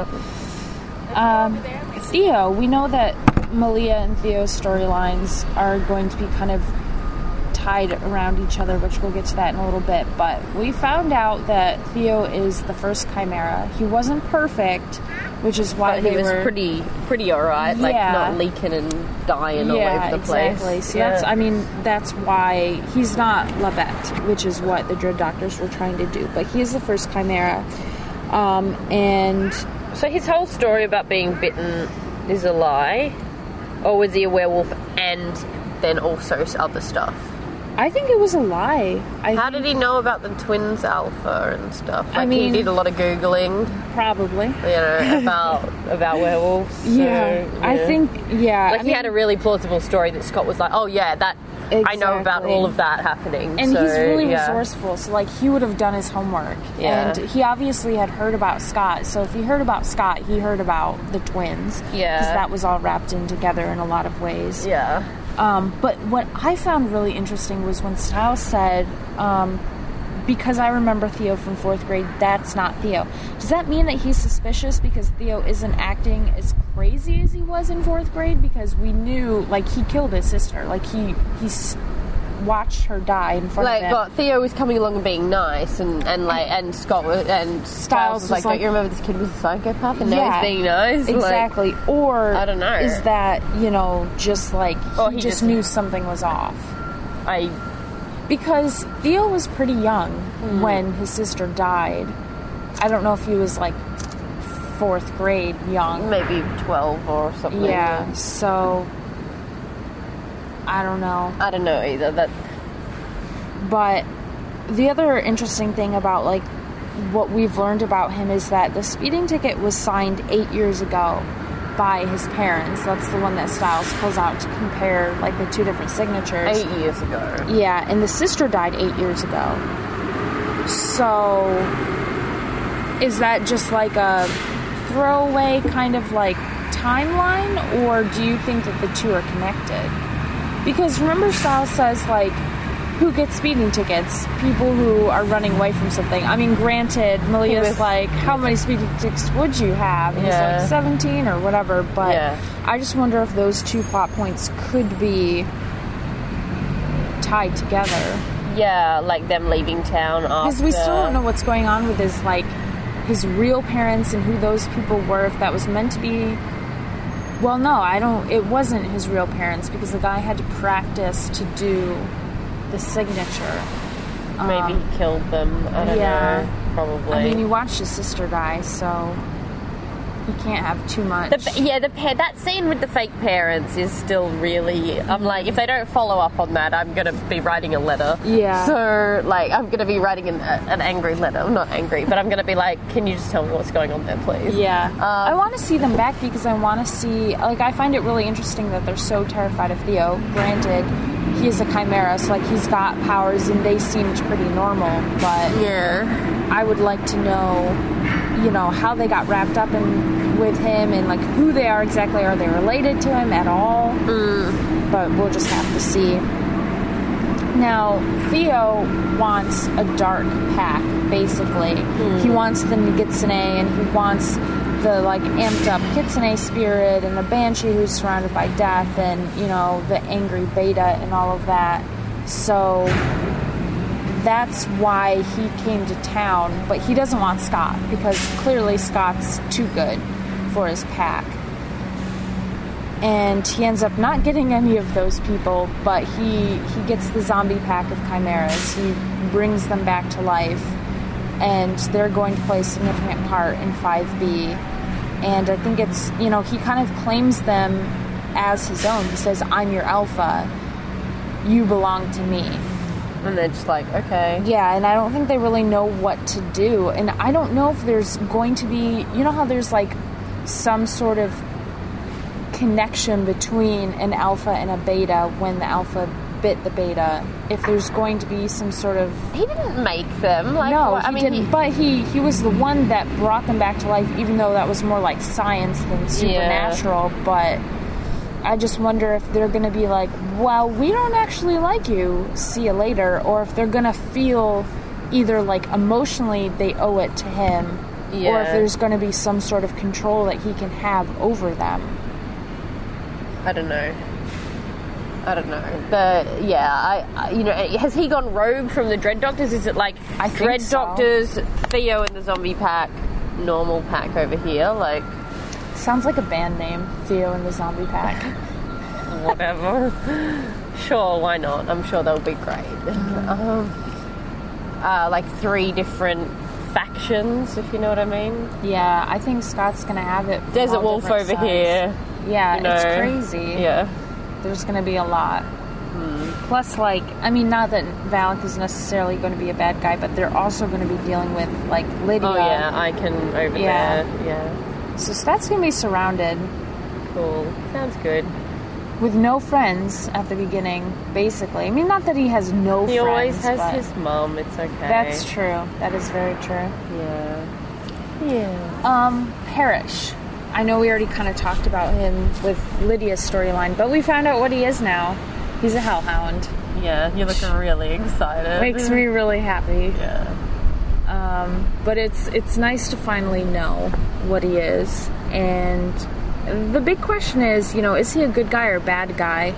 yeah. Um, Theo, we know that Malia and Theo's storylines are going to be kind of tied around each other, which we'll get to that in a little bit, but we found out that Theo is the first Chimera. He wasn't perfect, which is why but they he was were... pretty pretty alright, like Yeah. not leaking and dying yeah, all over the place. Exactly. So yeah. that's, I mean, that's why he's not Labette, which is what the Dread Doctors were trying to do. But he is the first Chimera. Um, and So his whole story about being bitten is a lie? Or was he a werewolf and then also other stuff? I think it was a lie. I How think, did he know about the twins alpha and stuff? Like, I mean- he did a lot of Googling, Probably. you know, about about werewolves. So, Yeah. I yeah. think, yeah. Like, I he mean, had a really plausible story that Scott was like, oh, yeah, that I know about Exactly. all of that happening. And so, he's really yeah. resourceful, so, like, he would have done his homework. Yeah. And he obviously had heard about Scott, so if he heard about Scott, he heard about the twins. Yeah. Because that was all wrapped in together in a lot of ways. Yeah. Um, but what I found really interesting was when Stiles said, um, because I remember Theo from fourth grade, that's not Theo. Does that mean that he's suspicious because Theo isn't acting as crazy as he was in fourth grade? Because we knew, like, he killed his sister. Like, he he s- watched her die in front Like, of him. but Theo was coming along and being nice, and, and like, and Scott was, and Stiles was like, was like- don't you remember this kid was a psychopath, and now Yeah, he's being nice? Exactly. Like, or I don't know. is that, you know, just like, Or he, he just just- knew something was off? I, Because Theo was pretty young Mm. when his sister died. I don't know if he was like fourth grade young. maybe twelve or something. Yeah, so I don't know. I don't know either. That But the other interesting thing about like what we've learned about him is that the speeding ticket was signed eight years ago by his parents. That's the one that Stiles pulls out to compare like the two different signatures. eight years ago. Yeah, and the sister died eight years ago. So, is that just like a throwaway kind of like timeline, or do you think that the two are connected? Because remember, Stiles says like, who gets speeding tickets? People who are running away from something. I mean, granted, Malia's was, like, how many speeding tickets would you have? And yeah. He's like seventeen or whatever, but yeah. I just wonder if those two plot points could be tied together. Yeah, like them leaving town after. Because we still don't know what's going on with his, like, his real parents and who those people were, if that was meant to be. Well, no, I don't, it wasn't his real parents, because the guy had to practice to do the signature. Maybe um, he killed them. I don't yeah. know. Probably. I mean, you watched his sister die, so you can't have too much. The, yeah, the that scene with the fake parents is still really... I'm like, if they don't follow up on that, I'm going to be writing a letter. Yeah. So, like, I'm going to be writing an, an angry letter. I'm not angry, but I'm going to be like, can you just tell me what's going on there, please? Yeah. Um, I want to see them back because I want to see... Like, I find it really interesting that they're so terrified of Theo. Granted, he is a chimera, so, like, he's got powers, and they seemed pretty normal, but... Yeah. I would like to know, you know, how they got wrapped up in with him and, like, who they are exactly. Are they related to him at all? Mm. But we'll just have to see. Now, Theo wants a dark pack, basically. Mm. He wants the Nogitsune, and he wants the, like, amped up Kitsune spirit and the Banshee who's surrounded by death and, you know, the angry Beta and all of that. So that's why he came to town, but he doesn't want Scott, because clearly Scott's too good for his pack. And he ends up not getting any of those people, but he he gets the zombie pack of chimeras. He brings them back to life, and they're going to play a significant part in five B. And I think it's, you know, he kind of claims them as his own. He says, I'm your alpha. You belong to me. And they're just like, okay. Yeah, and I don't think they really know what to do. And I don't know if there's going to be, you know how there's like some sort of connection between an alpha and a beta when the alpha bit the beta. If there's going to be some sort of... He didn't make them. Like, no, what? he I mean, didn't. He... But he, he was the one that brought them back to life, even though that was more like science than supernatural. Yeah. But I just wonder if they're going to be like, well, we don't actually like you, see you later, or if they're going to feel either like emotionally they owe it to him, yeah. or if there's going to be some sort of control that he can have over them. I don't know. I don't know. But yeah, I, I you know, has he gone rogue from the Dread Doctors? Is it like I Dread so. Doctors, Theo in the zombie pack, normal pack over here? Like, sounds like a band name, Theo in the zombie pack. Whatever. Sure, why not? I'm sure they'll be great. Mm-hmm. Um, uh, like three different factions, if you know what I mean. Yeah, I think Scott's gonna have it. Desert Wolf over sides. here. Yeah, you know, it's crazy. Yeah. There's going to be a lot. Hmm. Plus, like, I mean, not that Valak is necessarily going to be a bad guy, but they're also going to be dealing with, like, Lydia. Oh, yeah, Icon over yeah. there. Yeah. So Scott's going to be surrounded. Cool. Sounds good. With no friends at the beginning, basically. I mean, not that he has no he friends. He always has his mum. It's okay. That's true. That is very true. Yeah. Yeah. Um, Parrish. I know we already kind of talked about him with Lydia's storyline, but we found out what he is now. He's a hellhound. Yeah, you look really excited. Makes me really happy. Yeah. Um, but it's it's nice to finally know what he is. And the big question is, you know, is he a good guy or a bad guy?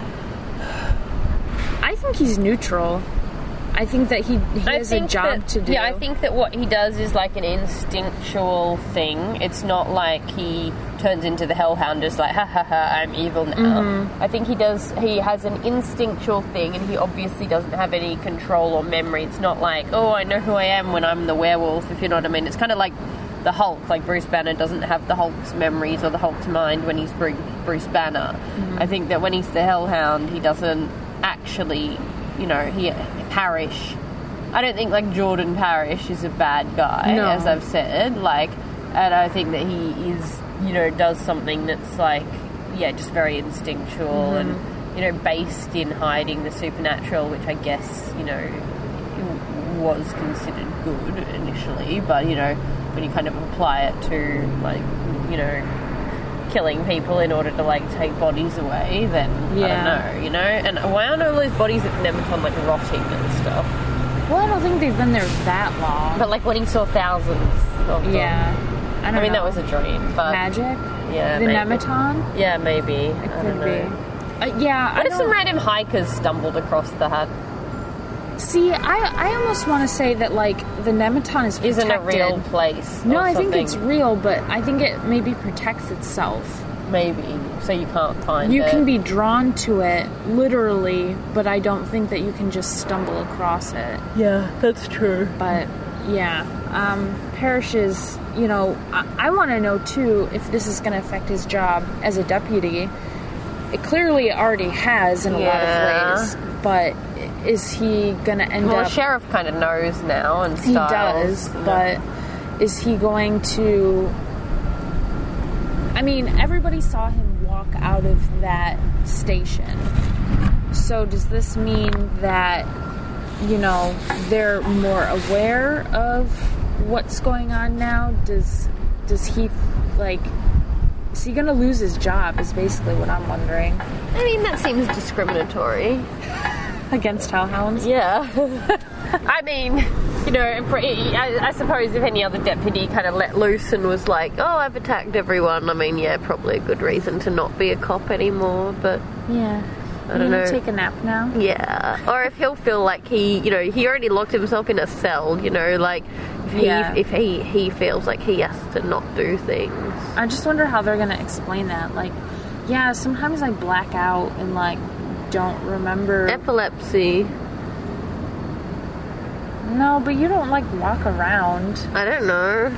I think he's neutral. I think that he, he has a job that, to do. Yeah, I think that what he does is like an instinctual thing. It's not like he turns into the Hellhound just like, ha ha ha, I'm evil now. Mm-hmm. I think he does, he has an instinctual thing, and he obviously doesn't have any control or memory. It's not like, oh, I know who I am when I'm the werewolf, if you know what I mean. It's kind of like the Hulk. Like Bruce Banner doesn't have the Hulk's memories or the Hulk's mind when he's Bruce Banner. Mm-hmm. I think that when he's the Hellhound, he doesn't actually... You know, he Parrish. I don't think like Jordan Parrish is a bad guy, no. as I've said. Like, and I think that he is, you know, does something that's like, yeah, just very instinctual mm-hmm. and you know, based in hiding the supernatural, which I guess, you know, was considered good initially, but, you know, when you kind of apply it to, like, you know, killing people in order to, like, take bodies away, then Yeah. I don't know, you know? And why aren't all those bodies at Nemeton, like, rotting and stuff? Well, I don't think they've been there that long. But, like, when he saw thousands of them. Yeah. I don't I mean, know. that was a dream, but... Magic? Yeah, The maybe. Nemeton? Yeah, maybe. It I could don't be. know. Uh, yeah, What I if some don't... random hikers stumbled across the hut? See, I, I almost want to say that, like, the Nemeton is protected. Isn't a real place. No, or I think something. it's real, but I think it maybe protects itself. Maybe, so you can't find You it. can be drawn to it, literally, but I don't think that you can just stumble across it. Yeah, that's true. But, yeah. Um, Parrish is, you know, I, I want to know, too, if this is going to affect his job as a deputy. It clearly already has in a Yeah. lot of ways, but is he going to end Well, up... the sheriff kind of knows now and He Styles. does, but is he going to... I mean, everybody saw him walk out of that station. So does this mean that, you know, they're more aware of what's going on now? Does does he, like... Is he going to lose his job is basically what I'm wondering. I mean, that seems discriminatory. Against hellhounds? Yeah. I mean, you know, I, I suppose if any other deputy kind of let loose and was like, oh, I've attacked everyone, I mean, yeah, probably a good reason to not be a cop anymore, but... Yeah. I don't know. Take a nap now? Yeah. Or if he'll feel like he, you know, he already locked himself in a cell, you know, like, if he, Yeah. if he, he feels like he has to not do things. I just wonder how they're going to explain that. Like, yeah, sometimes I black out and, like, don't remember. Epilepsy. No, but you don't, like, walk around. I don't know.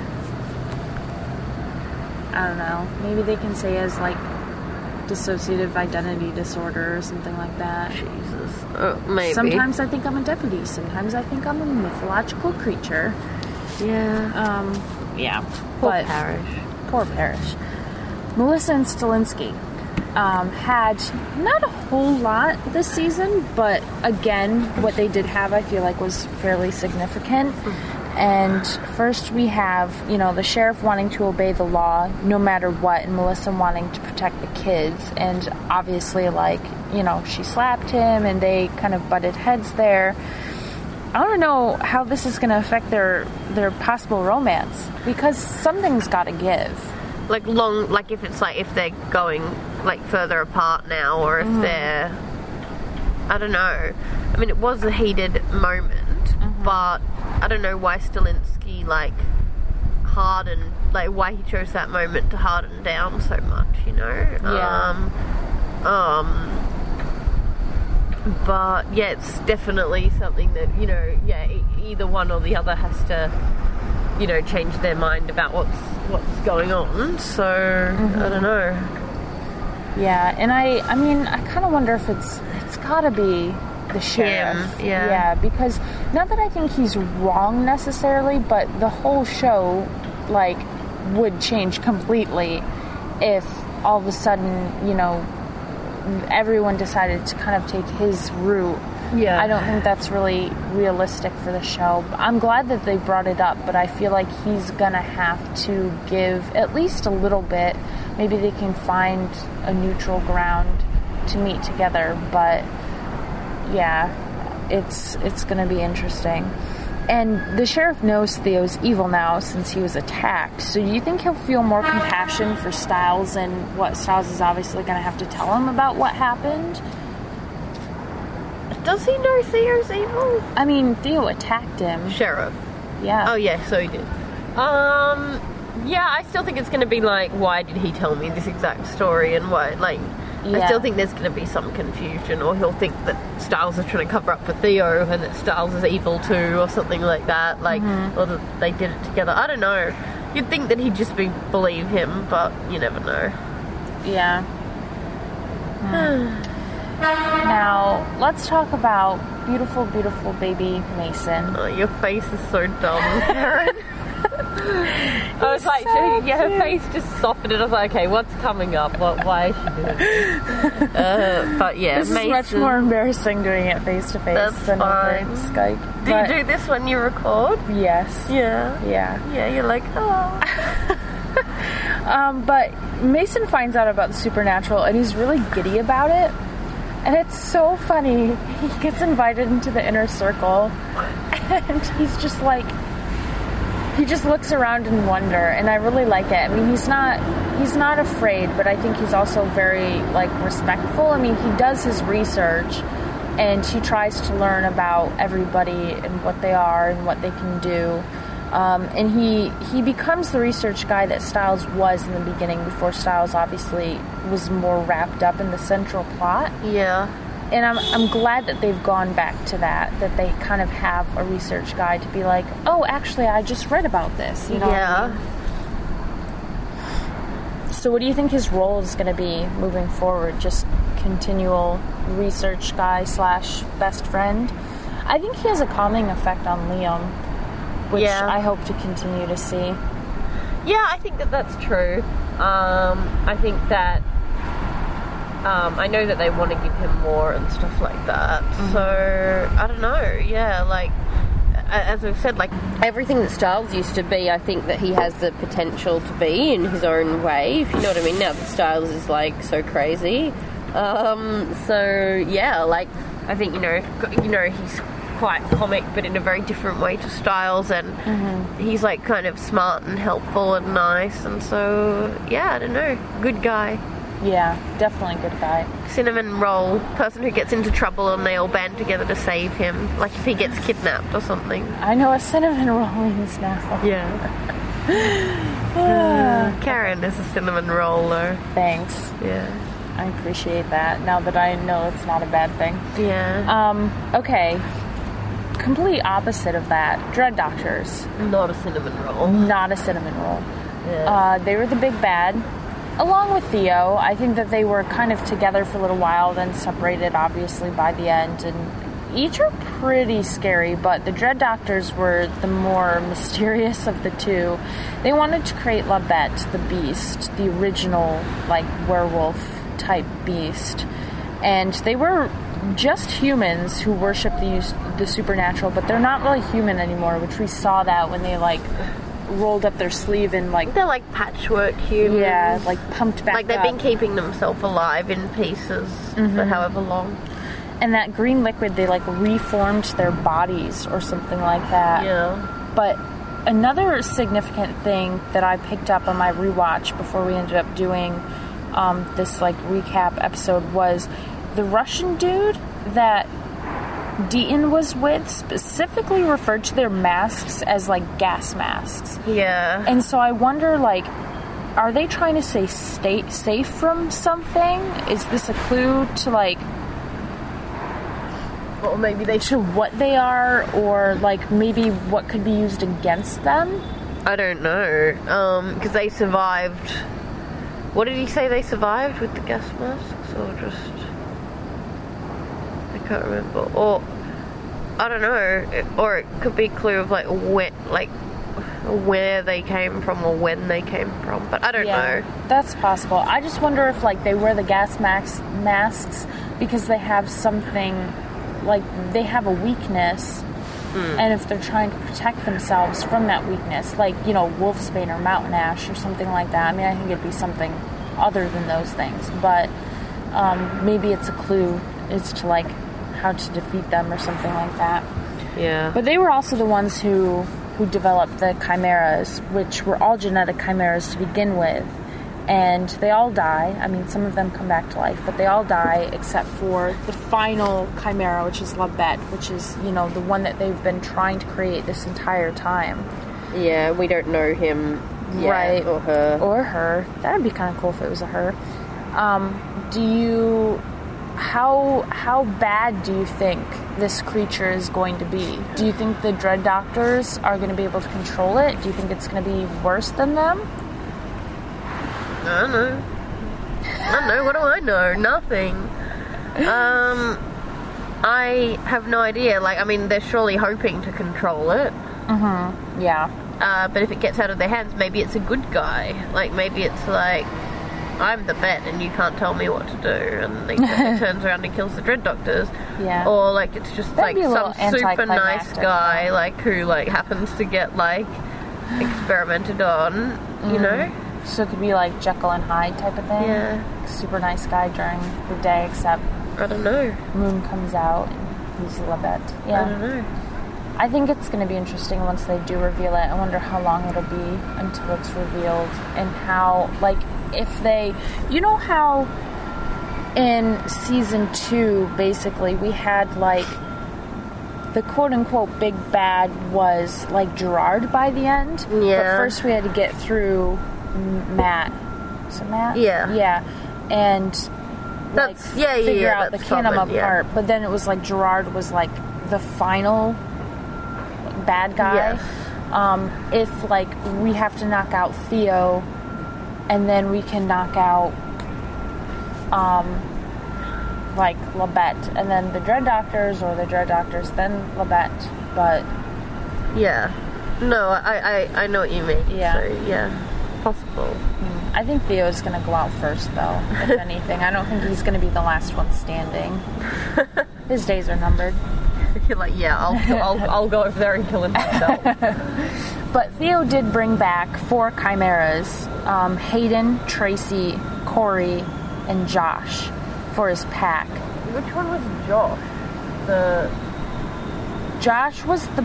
I don't know. Maybe they can say as, like, dissociative identity disorder or something like that. Jesus. Oh, maybe. Sometimes I think I'm a deputy. Sometimes I think I'm a mythological creature. Yeah. Um, yeah. Poor but, Parrish. Poor Parrish. Melissa and Stilinski um, had not a whole lot this season, but again, what they did have, I feel like, was fairly significant. And first we have, you know, the sheriff wanting to obey the law no matter what, and Melissa wanting to protect the kids. And obviously, like, you know, she slapped him and they kind of butted heads there. I don't know how this is going to affect their their possible romance, because something's got to give. Like long, like if it's like if they're going like further apart now, or if Mm-hmm. they're, I don't know. I mean, it was a heated moment, Mm-hmm. but I don't know why Stilinski like hardened, like why he chose that moment to harden down so much, you know? Yeah. Um, um, but yeah, it's definitely something that, you know, yeah, e- either one or the other has to, you know, change their mind about what's what's going on. So Mm-hmm. I don't know. Yeah, and I, I mean, I kind of wonder if it's, it's got to be the sheriff. Him, yeah. Yeah, because not that I think he's wrong necessarily, but the whole show, like, would change completely if all of a sudden, you know, everyone decided to kind of take his route. Yeah. I don't think that's really realistic for the show. I'm glad that they brought it up, but I feel like he's gonna have to give at least a little bit. Maybe they can find a neutral ground to meet together, but yeah, it's it's gonna be interesting. And the sheriff knows Theo's evil now since he was attacked. So do you think he'll feel more compassion for Styles, and what Styles is obviously gonna have to tell him about what happened? Does he know Theo's evil? I mean, Theo attacked him. Sheriff. Yeah. Oh yeah, so he did. Um, yeah, I still think it's going to be like, why did he tell me this exact story, and what, like, Yeah. I still think there's going to be some confusion, or he'll think that Styles is trying to cover up for Theo, and that Styles is evil too, or something like that, like, Mm-hmm. or that they did it together. I don't know. You'd think that he'd just be believe him, but you never know. Yeah. Hmm. Now, let's talk about beautiful, beautiful baby Mason. Oh, your face is so dumb, Karen. I was like, so yeah, her cute. face just softened, and I was like, okay, what's coming up? What, why is she doing this? Uh, but yeah, This Mason, is much more embarrassing doing it face to face That's than fine. over Skype. Do But you do this when you record? yes. Yeah. Yeah. Yeah, you're like, oh. Um, but Mason finds out about the supernatural and he's really giddy about it. And it's so funny. He gets invited into the inner circle and he's just like, he just looks around in wonder, and I really like it. I mean, he's not he's not afraid, but I think he's also very like respectful. I mean, he does his research and he tries to learn about everybody and what they are and what they can do. Um, and he he becomes the research guy that Styles was in the beginning, before Styles obviously was more wrapped up in the central plot. Yeah. And I'm I'm glad that they've gone back to that, that they kind of have a research guy to be like, oh, actually, I just read about this. You know Yeah. what I mean? So what do you think his role is going to be moving forward? Just continual research guy slash best friend? I think he has a calming effect on Liam, which Yeah. I hope to continue to see. Yeah, I think that that's true. Um, I think that um, I know that they want to give him more and stuff like that. Mm-hmm. So I don't know. Yeah, like a- as I've said, like everything that Styles used to be, I think that he has the potential to be in his own way. If you know what I mean. Now that Styles is like so crazy. Um, so yeah, like I think you know, you know he's quite comic, but in a very different way to Styles, and Mm-hmm. he's like kind of smart and helpful and nice, and so yeah, I don't know, good guy. Yeah, definitely good guy. Cinnamon roll, person who gets into trouble and they all band together to save him, like if he gets kidnapped or something. I know what cinnamon roll means now. Yeah. Ah, Karen is a cinnamon roll though. thanks. Yeah. I appreciate that, now that I know it's not a bad thing. Yeah. Um, okay. Complete opposite of that. Dread Doctors. Not a cinnamon roll. Not a cinnamon roll. Yeah. Uh, they were the big bad. Along with Theo, I think that they were kind of together for a little while, then separated, obviously, by the end. And each are pretty scary, but the Dread Doctors were the more mysterious of the two. They wanted to create Labette, the beast, the original, like, werewolf-type beast. And they were just humans who worship the, the supernatural, but they're not really human anymore, which we saw that when they, like, rolled up their sleeve and, like... They're like patchwork humans. Yeah, like, pumped back Like they've up. been keeping themselves alive in pieces Mm-hmm. for however long. And that green liquid, they, like, reformed their bodies or something like that. Yeah. But another significant thing that I picked up on my rewatch before we ended up doing um, this, like, recap episode was the Russian dude that Deaton was with specifically referred to their masks as, like, gas masks. Yeah. And so I wonder, like, are they trying to say stay safe from something? Is this a clue to, like, Or maybe they to what they are, or, like, maybe what could be used against them? I don't know. Um, because they survived. What did he say they survived with the gas masks? Or just. I can't remember. Or. I don't know. It, or it could be a clue of, like, where, like, where they came from or when they came from. But I don't know. That's possible. I just wonder if, like, they wear the gas max- masks because they have something, like, they have a weakness. Mm. And if they're trying to protect themselves from that weakness, like, you know, Wolfsbane or Mountain Ash or something like that. I mean, I think it'd be something other than those things. But um, maybe it's a clue as to, like, how to defeat them or something like that. Yeah. But they were also the ones who, who developed the chimeras, which were all genetic chimeras to begin with. And they all die. I mean, some of them come back to life, but they all die except for the final chimera, which is Labette, which is, you know, the one that they've been trying to create this entire time. Yeah, we don't know him yet, Right. or her. Or her. That would be kind of cool if it was a her. Um, do you... How how bad do you think this creature is going to be? Do you think the Dread Doctors are going to be able to control it? Do you think it's going to be worse than them? I don't know. I don't know. What do I know? Nothing. Um, I have no idea. Like, I mean, they're surely hoping to control it. Mm-hmm. Yeah. Uh, but if it gets out of their hands, maybe it's a good guy. Like, maybe it's like, I'm the vet and you can't tell me what to do. And he turns around and kills the Dread Doctors. Yeah. Or, like, it's just, That'd like, be a some little super nice anticlimactic, guy, though. like, who, like, happens to get, like, experimented on, you Mm. know? So it could be like Jekyll and Hyde type of thing. Yeah. Super nice guy during the day, except I don't know. Moon comes out and he's Labette. Yeah. I don't know. I think it's going to be interesting once they do reveal it. I wonder how long it'll be until it's revealed, and how, like, if they, you know how in season two, basically, we had, like, the quote-unquote big bad was, like, Gerard by the end. Yeah. But first we had to get through M- Matt. Is it Matt? Yeah. Yeah. And, like, That's- yeah, yeah, figure yeah, out the that's Kinema common, yeah. part. But then it was, like, Gerard was, like, the final bad guy. Yes. Um, if, like, we have to knock out Theo, and then we can knock out, um, like, Labette, and then the Dread Doctors, or the Dread Doctors, then Labette, but... Yeah. No, I, I, I know what you mean. Yeah. So, yeah. Possible. I think Theo's going to go out first, though, if anything. I don't think he's going to be the last one standing. His days are numbered. You're like, yeah, I'll, I'll, I'll go over there and kill him myself. But Theo did bring back four chimeras, um, Hayden, Tracy, Corey, and Josh for his pack. Which one was Josh? The Josh was the...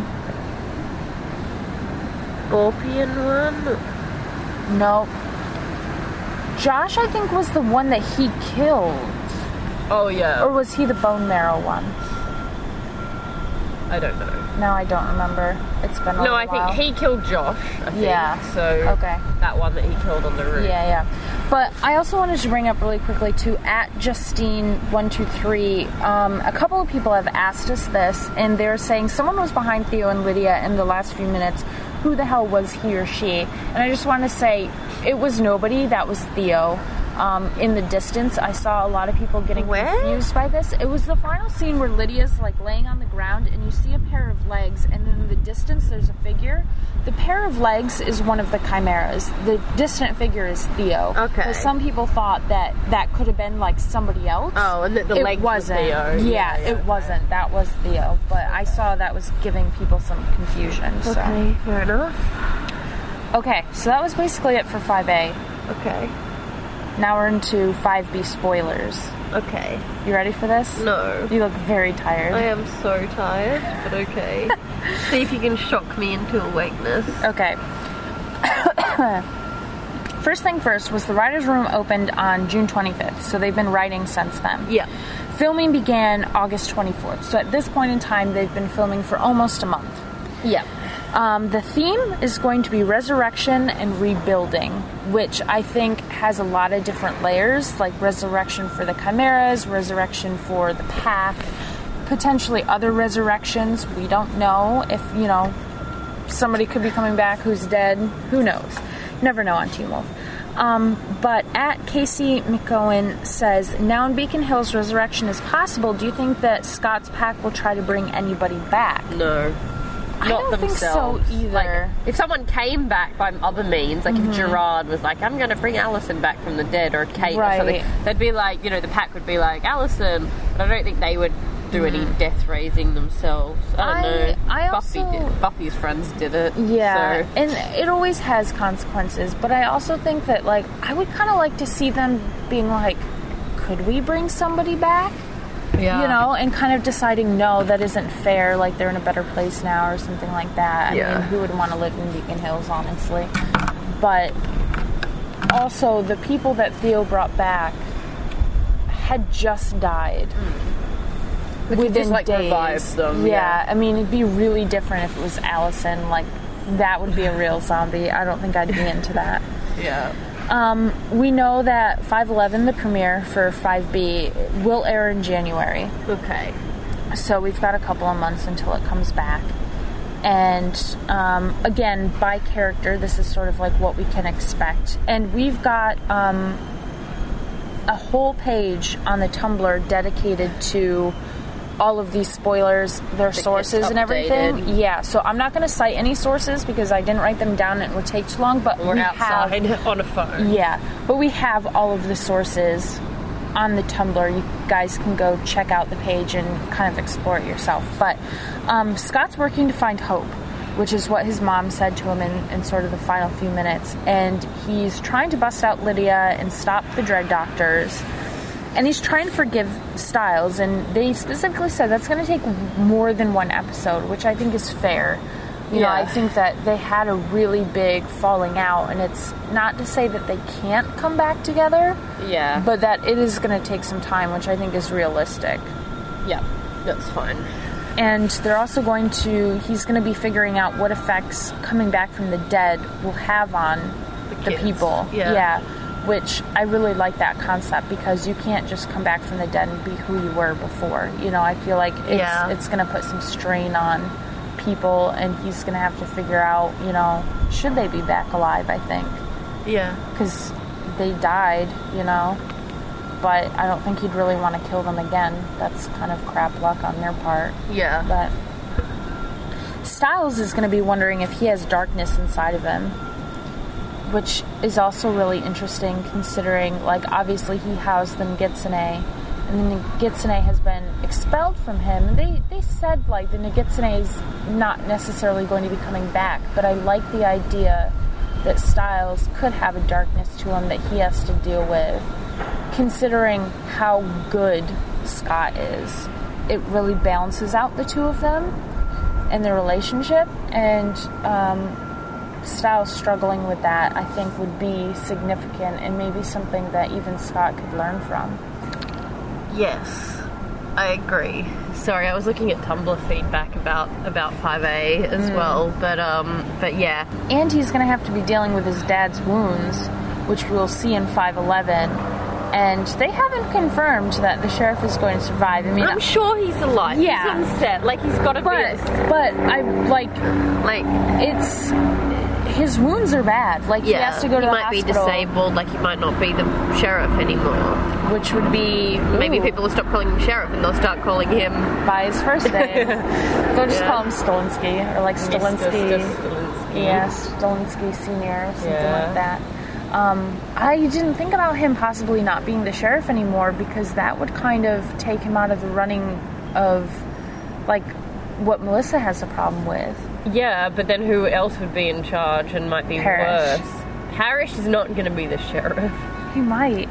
Scorpion one? No. Josh, I think, was the one that he killed. Oh, yeah. Or was he the bone marrow one? I don't know. No, I don't remember. It's been a No, little I while. think he killed Josh, I think. Yeah. So, Okay. that one that he killed on the roof. Yeah, yeah. But I also wanted to bring up really quickly, too, at Justine one two three, um, a couple of people have asked us this, and they're saying someone was behind Theo and Lydia in the last few minutes. Who the hell was he or she? And I just want to say, it was nobody. That was Theo. Um, in the distance, I saw a lot of people getting Where? confused by this. It was the final scene where Lydia's like laying on the ground, and you see a pair of legs, and then in the distance there's a figure. The pair of legs is one of the chimeras. The distant figure is Theo. Okay. But some people thought that that could have been like somebody else. Oh, and that the it legs wasn't. were Theo. Yeah, Yeah, yeah, it wasn't. That was Theo. But I saw that was giving people some confusion. So. Okay, fair enough. Okay, so that was basically it for five A. Okay. Now we're into five B spoilers. Okay. You ready for this? No. You look very tired. I am so tired, but okay. See if you can shock me into awakeness. Okay. First thing first was the writer's room opened on June twenty-fifth, so they've been writing since then. Yeah. Filming began August twenty-fourth, so at this point in time, they've been filming for almost a month. Yeah. Um, the theme is going to be resurrection and rebuilding, which I think has a lot of different layers, like resurrection for the chimeras, resurrection for the pack, potentially other resurrections. We don't know if, you know, somebody could be coming back who's dead. Who knows? Never know on Teen Wolf. Um, but at Casey McGowan says, now in Beacon Hills, resurrection is possible. Do you think that Scott's pack will try to bring anybody back? No. I Not don't themselves. think so either. Like, if someone came back by other means, like Mm-hmm. if Gerard was like, I'm going to bring Alison back from the dead, or Kate Right. or something, they'd be like, you know, the pack would be like, Alison, but I don't think they would do any death raising themselves. I don't I- know. I Buffy also- did. Buffy's friends did it. Yeah, So. and it always has consequences, but I also think that, like, I would kind of like to see them being like, could we bring somebody back? Yeah. You know, and kind of deciding, no, that isn't fair, like they're in a better place now or something like that. I Yeah. mean, who would want to live in Beacon Hills, honestly? But also, the people that Theo brought back had just died. We could Within just, like, days. revive them, Yeah. yeah. I mean, it'd be really different if it was Allison. Like, that would be a real zombie. I don't think I'd be into that. Yeah. Um, we know that five eleven, the premiere for five B, will air in January. Okay. So we've got a couple of months until it comes back. And um, again, by character, this is sort of like what we can expect. And we've got um, a whole page on the Tumblr dedicated to all of these spoilers, their sources and everything. Yeah, so I'm not going to cite any sources because I didn't write them down and it would take too long, but We're we outside have, on a phone. Yeah, but we have all of the sources on the Tumblr. You guys can go check out the page and kind of explore it yourself. But um, Scott's working to find hope, which is what his mom said to him in, in sort of the final few minutes. And he's trying to bust out Lydia and stop the Dread Doctors. And he's trying to forgive Styles. And they specifically said that's going to take more than one episode, which I think is fair. You know, Yeah. I think that they had a really big falling out. And it's not to say that they can't come back together. Yeah. But that it is going to take some time, which I think is realistic. Yeah, that's fine. And they're also going to, he's going to be figuring out what effects coming back from the dead will have on the, kids. people. Yeah. Which I really like that concept because you can't just come back from the dead and be who you were before. You know, I feel like it's, Yeah. it's going to put some strain on people and he's going to have to figure out, you know, should they be back alive, I think. Yeah. Because they died, you know. But I don't think he'd really want to kill them again. That's kind of crap luck on their part. Yeah. But Styles is going to be wondering if he has darkness inside of him, which is also really interesting considering, like, obviously he housed the Nogitsune, and the Nogitsune has been expelled from him. And they, they said, like, the Nogitsune is not necessarily going to be coming back, but I like the idea that Styles could have a darkness to him that he has to deal with. Considering how good Scott is, it really balances out the two of them and their relationship, and um, Styles struggling with that, I think, would be significant and maybe something that even Scott could learn from. Yes, I agree. Sorry, I was looking at Tumblr feedback about about five A as Mm. well, but um, but yeah. And he's going to have to be dealing with his dad's wounds, which we'll see in five eleven. And they haven't confirmed that the sheriff is going to survive. I mean, I'm sure he's alive. Yeah. He's on set. Like, he's got to but, be. But I like, like it's his wounds are bad. Like Yeah, he has to go to he the might hospital, be disabled. Like, he might not be the sheriff anymore. which would be Maybe ooh, people will stop calling him sheriff and they'll start calling him by his first name. They'll just Yeah. call him Stolinsky or like Mister Stolinsky. Stolinsky. Yeah, Stolinsky Senior, something Yeah. like that. Um, I didn't think about him possibly not being the sheriff anymore because that would kind of take him out of the running of, like, what Melissa has a problem with. Yeah, but then who else would be in charge and might be Parrish. worse? Parrish is not going to be the sheriff. He might.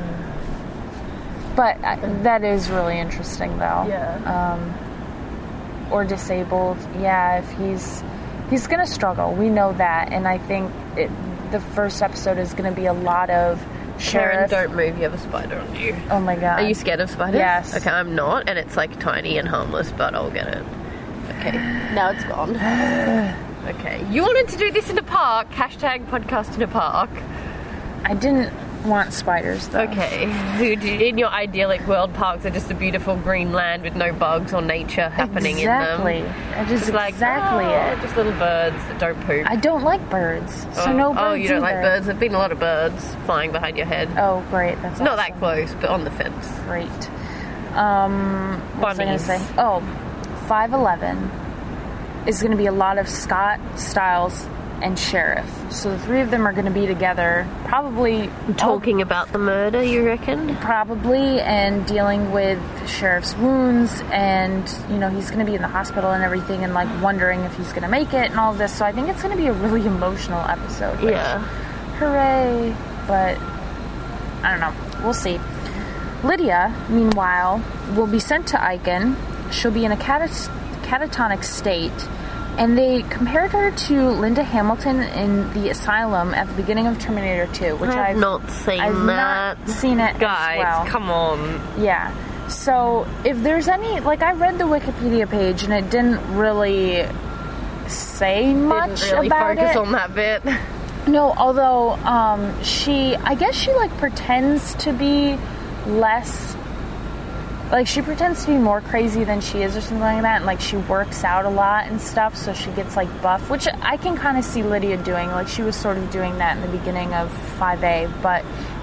But uh, that is really interesting, though. Yeah. Um, or disabled. Yeah, if he's he's going to struggle. We know that, and I think it, the first episode is going to be a lot of Sharon, sheriff. don't move. You have a spider on you. Oh my god. Are you scared of spiders? Yes. Okay, I'm not, and it's like tiny and harmless, but I'll get it. Okay, now it's gone. Okay, you wanted to do this in a park. Hashtag podcast in a park. I didn't want spiders, though. Okay, in your idyllic world, parks are just a beautiful green land with no bugs or nature happening Exactly. in them. That is Just like, exactly oh, it. just little birds that don't poop. I don't like birds, so oh, no birds Oh, you don't like either. birds? There've been a lot of birds flying behind your head. Oh, great. That's Not awesome. that close, but on the fence. Great. Um, what was I going to Bunnies. say? Oh, five eleven is going to be a lot of Scott, Styles, and Sheriff. So the three of them are going to be together, probably Talking about the murder, you reckon? probably, and dealing with Sheriff's wounds, and, you know, he's going to be in the hospital and everything, and, like, wondering if he's going to make it and all of this. So I think it's going to be a really emotional episode. which, Yeah. Hooray. But, I don't know. We'll see. Lydia, meanwhile, will be sent to Icon. She'll be in a catat- catatonic state, and they compared her to Linda Hamilton in the asylum at the beginning of Terminator two, which I've I've not seen I've that. not seen it Guys, as well. come on. Yeah. So if there's any, like, I read the Wikipedia page and it didn't really say much Didn't really about focus it. on that bit. No, although um, she, I guess she, like, pretends to be less, like, she pretends to be more crazy than she is or something like that, and, like, she works out a lot and stuff, so she gets, like, buff, which I can kind of see Lydia doing. Like, she was sort of doing that in the beginning of five A, but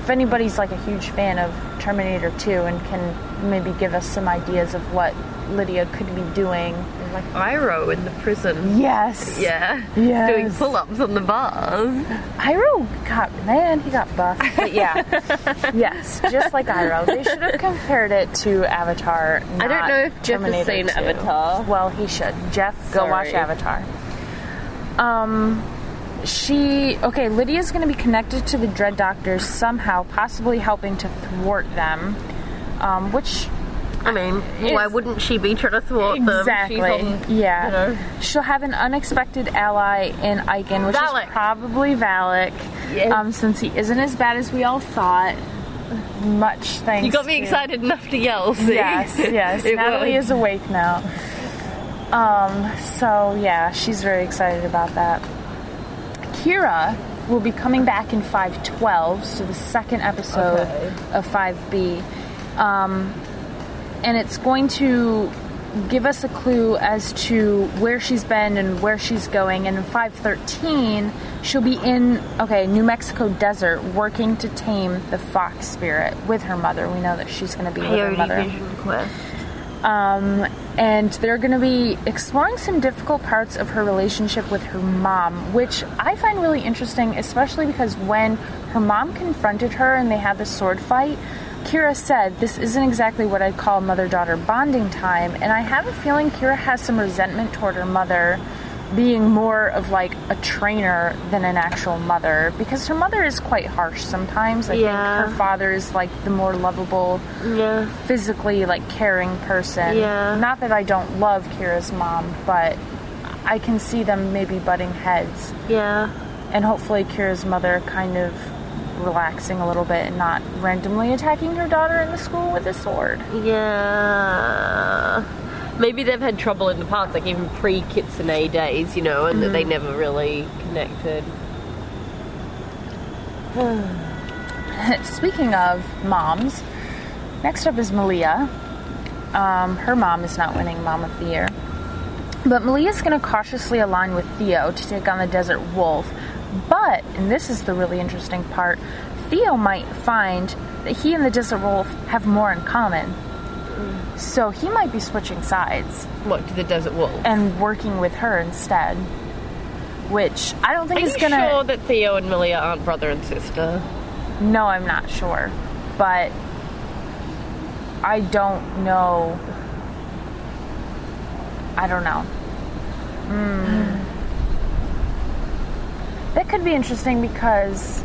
if anybody's like a huge fan of Terminator two and can maybe give us some ideas of what Lydia could be doing. Like Iroh in the prison. Yes. Yeah. Yes. Doing pull-ups on the bars. Iroh got, man, he got buff. But yeah. Yes, just like Iroh. They should have compared it to Avatar. I don't know if Jeff Terminator has seen two. Avatar. Well, he should. Jeff, go Sorry. watch Avatar. Um, she, okay, Lydia's going to be connected to the Dread Doctors somehow, possibly helping to thwart them, um, which... I mean, why wouldn't she be trying to thwart them? Exactly. She's on, yeah. You know. She'll have an unexpected ally in Icon, which Valak. is probably Valak, Yes. um, since he isn't as bad as we all thought. Much thanks. You got me to... excited enough to yell, see? Yes, yes. It Natalie was. is awake now. Um, so yeah, she's very excited about that. Kira will be coming back in five twelve, so the second episode Okay. of five B. Um, and it's going to give us a clue as to where she's been and where she's going. And in five thirteen, she'll be in, okay, New Mexico desert working to tame the fox spirit with her mother. We know that she's going to be with her Peyote mother. Vision Quest. Um, and they're going to be exploring some difficult parts of her relationship with her mom, which I find really interesting, especially because when her mom confronted her and they had the sword fight, Kira said, this isn't exactly what I'd call mother-daughter bonding time, and I have a feeling Kira has some resentment toward her mother being more of like a trainer than an actual mother, because her mother is quite harsh sometimes. I Yeah. think her father is like the more lovable, Yeah. physically like caring person. Yeah. Not that I don't love Kira's mom, but I can see them maybe butting heads, Yeah. and hopefully Kira's mother kind of relaxing a little bit and not randomly attacking her daughter in the school with a sword. Yeah. Maybe they've had trouble in the past, like even pre-Kitsune days, you know, and Mm-hmm. that they never really connected. Speaking of moms, next up is Malia. Um, her mom is not winning Mom of the Year. But Malia's going to cautiously align with Theo to take on the Desert Wolf. But, and this is the really interesting part, Theo might find that he and the Desert Wolf have more in common. So he might be switching sides. What, to the Desert Wolf? And working with her instead. Which I don't think Are is you going to... sure that Theo and Malia aren't brother and sister? No, I'm not sure. But I don't know. I don't know. Mm. That could be interesting because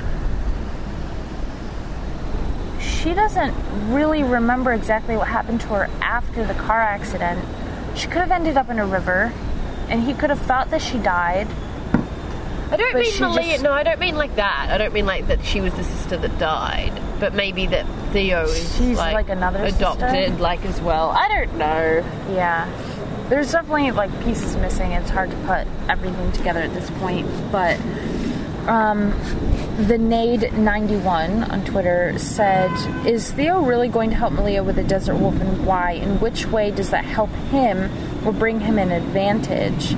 she doesn't really remember exactly what happened to her after the car accident. She could have ended up in a river, and he could have thought that she died. I don't But mean she Malia, just- no, I don't mean like that. I don't mean like that she was the sister that died, but maybe that Theo is She's like, like another adopted, sister? like as well. I don't know. Yeah. There's definitely like pieces missing. It's hard to put everything together at this point. But um, the Nade ninety-one on Twitter said, is Theo really going to help Malia with the Desert Wolf, and why? In which way does that help him or bring him an advantage?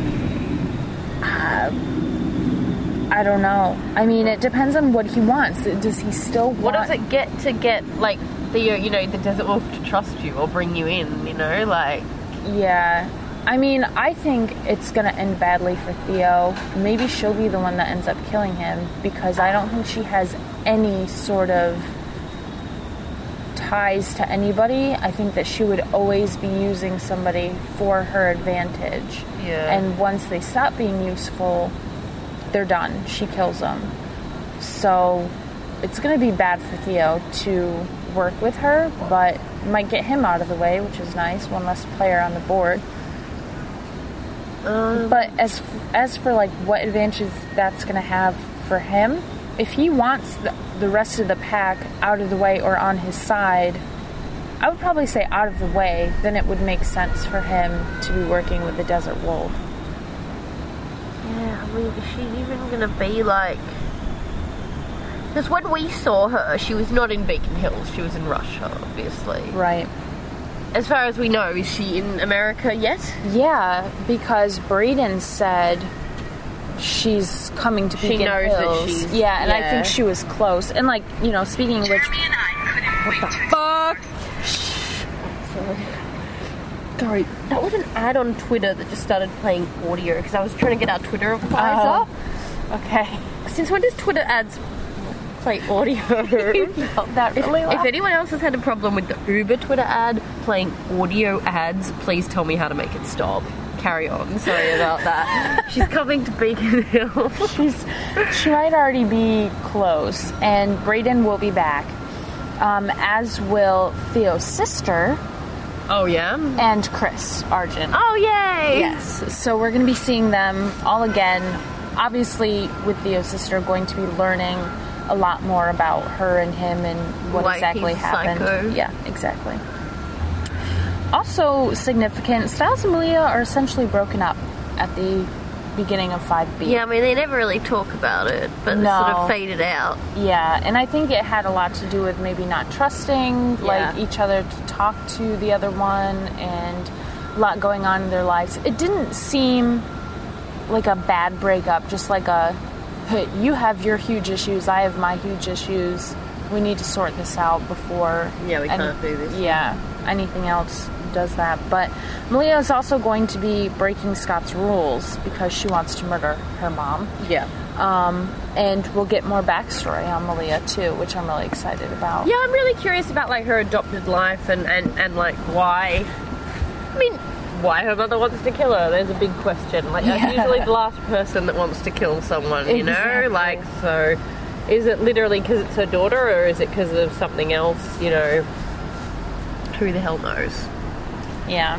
Uh, I don't know. I mean, it depends on what he wants. Does he still want... What does it get to get like Theo, you know, the Desert Wolf to trust you or bring you in? You know, like. Yeah. I mean, I think it's going to end badly for Theo. Maybe she'll be the one that ends up killing him, because I don't think she has any sort of ties to anybody. I think that she would always be using somebody for her advantage. Yeah. And once they stop being useful, they're done. She kills them. So it's going to be bad for Theo to work with her, but might get him out of the way, which is nice. One less player on the board. Um, But as as for like what advantages that's going to have for him, if he wants the, the rest of the pack out of the way or on his side, I would probably say out of the way. Then it would make sense for him to be working with the Desert Wolf. yeah, I mean, is she even gonna be like? Because when we saw her, she was not in Beacon Hills. She was in Russia, obviously. Right. As far as we know, is she in America yet? Yeah, because Braden said she's coming to She Beacon knows that Hills. she's- yeah, and I yeah. think she was close. And like, you know, speaking of which, what the fuck? Sorry, that was an ad on Twitter that just started playing audio because I was trying to get our Twitter advisor. Oh, okay. Since when does Twitter ads play audio? That really if, if anyone else has had a problem with the Uber Twitter ad playing audio ads, please tell me how to make it stop. Carry on. Sorry about that. She's coming to Beacon Hill. She's she might already be close, and Brayden will be back, um, as will Theo's sister. Oh yeah, and Chris Argent. Oh yay! Yes. So we're going to be seeing them all again. Obviously, with Theo's sister, going to be learning a lot more about her and him and what Like exactly he's happened. psycho. Yeah, exactly. Also significant, Styles and Malia are essentially broken up at the beginning of five B. Yeah, I mean, they never really talk about it, but No. it sort of faded out. Yeah, and I think it had a lot to do with maybe not trusting like Yeah. each other to talk to the other one, and a lot going on in their lives. It didn't seem like a bad breakup, just like a, hey, you have your huge issues, I have my huge issues. We need to sort this out before. Yeah, we any- can't do this. Yeah, anything else does that. But Malia is also going to be breaking Scott's rules because she wants to murder her mom. Yeah. Um, and we'll get more backstory on Malia too, which I'm really excited about. Yeah, I'm really curious about like her adopted life and, and, and like why. I mean, why her mother wants to kill her. There's a big question. Like that's Yeah. usually the last person that wants to kill someone, you Exactly. know? Like, so is it literally because it's her daughter or is it because of something else, you know? Who the hell knows? Yeah.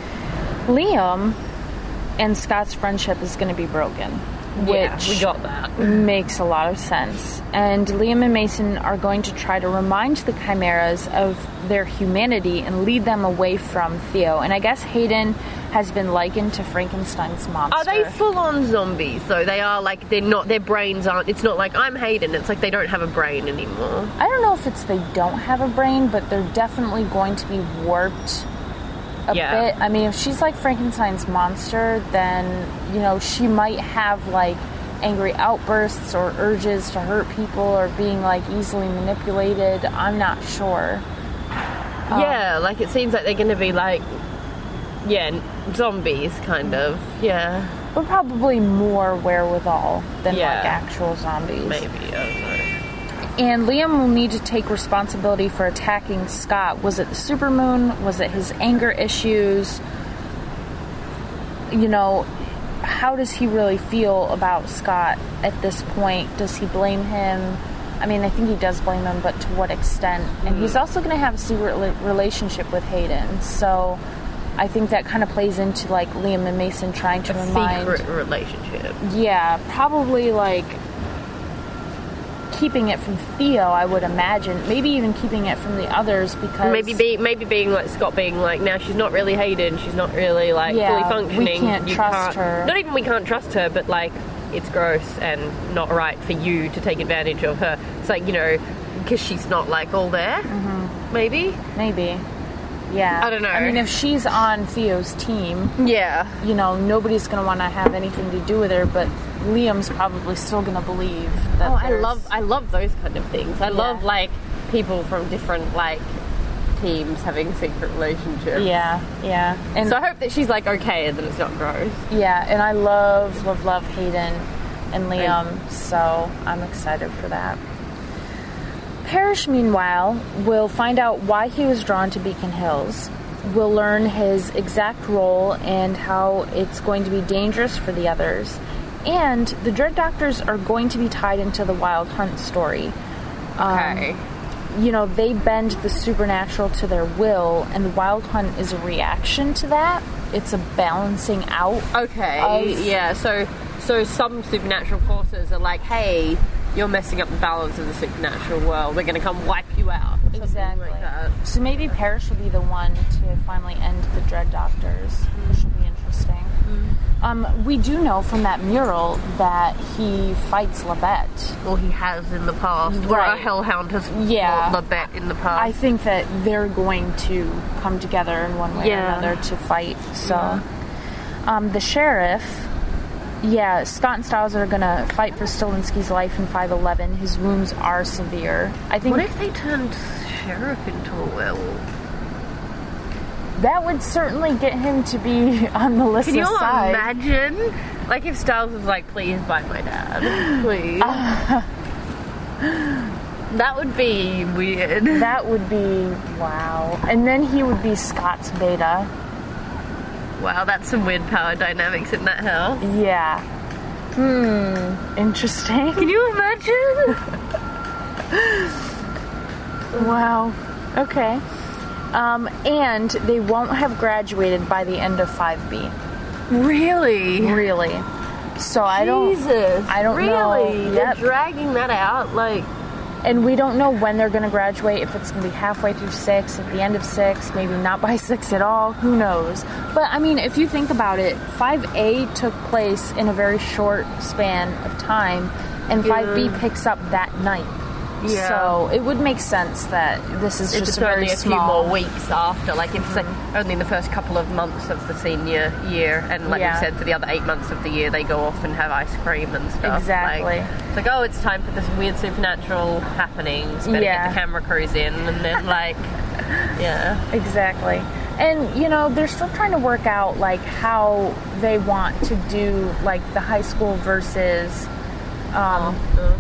Liam and Scott's friendship is going to be broken. Yeah, which we got that. makes a lot of sense. And Liam and Mason are going to try to remind the Chimeras of their humanity and lead them away from Theo. And I guess Hayden has been likened to Frankenstein's monster. Are they full-on zombies, though? They are, like, they're not, their brains aren't, it's not like, I'm Hayden, it's like they don't have a brain anymore. I don't know if it's they don't have a brain, but they're definitely going to be warped a Yeah. bit. I mean, if she's like Frankenstein's monster, then, you know, she might have, like, angry outbursts or urges to hurt people or being, like, easily manipulated. I'm not sure. Um, Yeah, like, it seems like they're going to be, like, yeah, zombies, kind of, yeah. But probably more wherewithal than, Yeah. like, actual zombies. Maybe, I don't know. And Liam will need to take responsibility for attacking Scott. Was it the supermoon? Was it his anger issues? You know, how does he really feel about Scott at this point? Does he blame him? I mean, I think he does blame him, but to what extent? And Mm. he's also going to have a secret li- relationship with Hayden. So I think that kind of plays into, like, Liam and Mason trying to A remind... secret relationship. Yeah, probably, like, keeping it from Theo, I would imagine. Maybe even keeping it from the others because... Maybe be, maybe being like Scott being like, now she's not really Hayden, she's not really like Yeah, fully functioning. we can't You trust can't- her. Not even we can't trust her, but like it's gross and not right for you to take advantage of her. It's like, you know, because she's not like all there. Mm-hmm. Maybe. Maybe. Yeah. I don't know. I mean, if she's on Theo's team, Yeah. you know, nobody's going to want to have anything to do with her, but Liam's probably still going to believe that Oh, I there's- love I love those kind of things. I love like people from different like teams having secret relationships. Yeah, yeah. And So I hope that she's like okay and that it's not gross. yeah, and I love, love, love Hayden and Liam, so I'm excited for that. Parrish, meanwhile, will find out why he was drawn to Beacon Hills. We'll learn his exact role and how it's going to be dangerous for the others. And the Dread Doctors are going to be tied into the Wild Hunt story. Okay. Um, you know, they bend the supernatural to their will, and the Wild Hunt is a reaction to that. It's a balancing out. Okay. of- Yeah. So so some supernatural forces are like, hey, you're messing up the balance of the supernatural world. We're going to come wipe you out. Something Exactly. Like that. So maybe Parrish will be the one to finally end the Dread Doctors, which will be interesting. Um, we do know from that mural that he fights Labette. Or he has in the past. Or Right. a hellhound has Yeah. fought Labette in the past. I think that they're going to come together in one way Yeah. or another to fight. So, um, the sheriff Yeah, Scott and Styles are gonna fight for Stilinski's life in five eleven. His wounds are severe. I think. What if they turned Sheriff into a werewolf? That would certainly get him to be on Melissa's Can you side. imagine? Like if Styles was like, please bite my dad. Please. Uh, that would be weird. That would be, wow. And then he would be Scott's beta. Wow, that's some weird power dynamics in that house. Yeah. Hmm. Interesting. Can you imagine? Wow. Okay. Um, and they won't have graduated by the end of five B. Really? Really. So I don't. Jesus. I don't really? know. Really? They're Yep. dragging that out, like. And we don't know when they're going to graduate. If it's going to be halfway through six, at the end of six, maybe not by six at all. Who knows? But I mean, if you think about it, five A took place in a very short span of time, and Yeah. five B picks up that night. Yeah. So it would make sense that this is If just it's a very only a few small. more weeks after, like if it's like only the first couple of months of the senior year, and like Yeah. you said, for the other eight months of the year, they go off and have ice cream and stuff. Exactly. Like, it's like, oh, it's time for this weird supernatural happenings. Better Yeah. get the camera crews in, and then like, yeah. Exactly. And, you know, they're still trying to work out, like, how they want to do, like, the high school versus, um,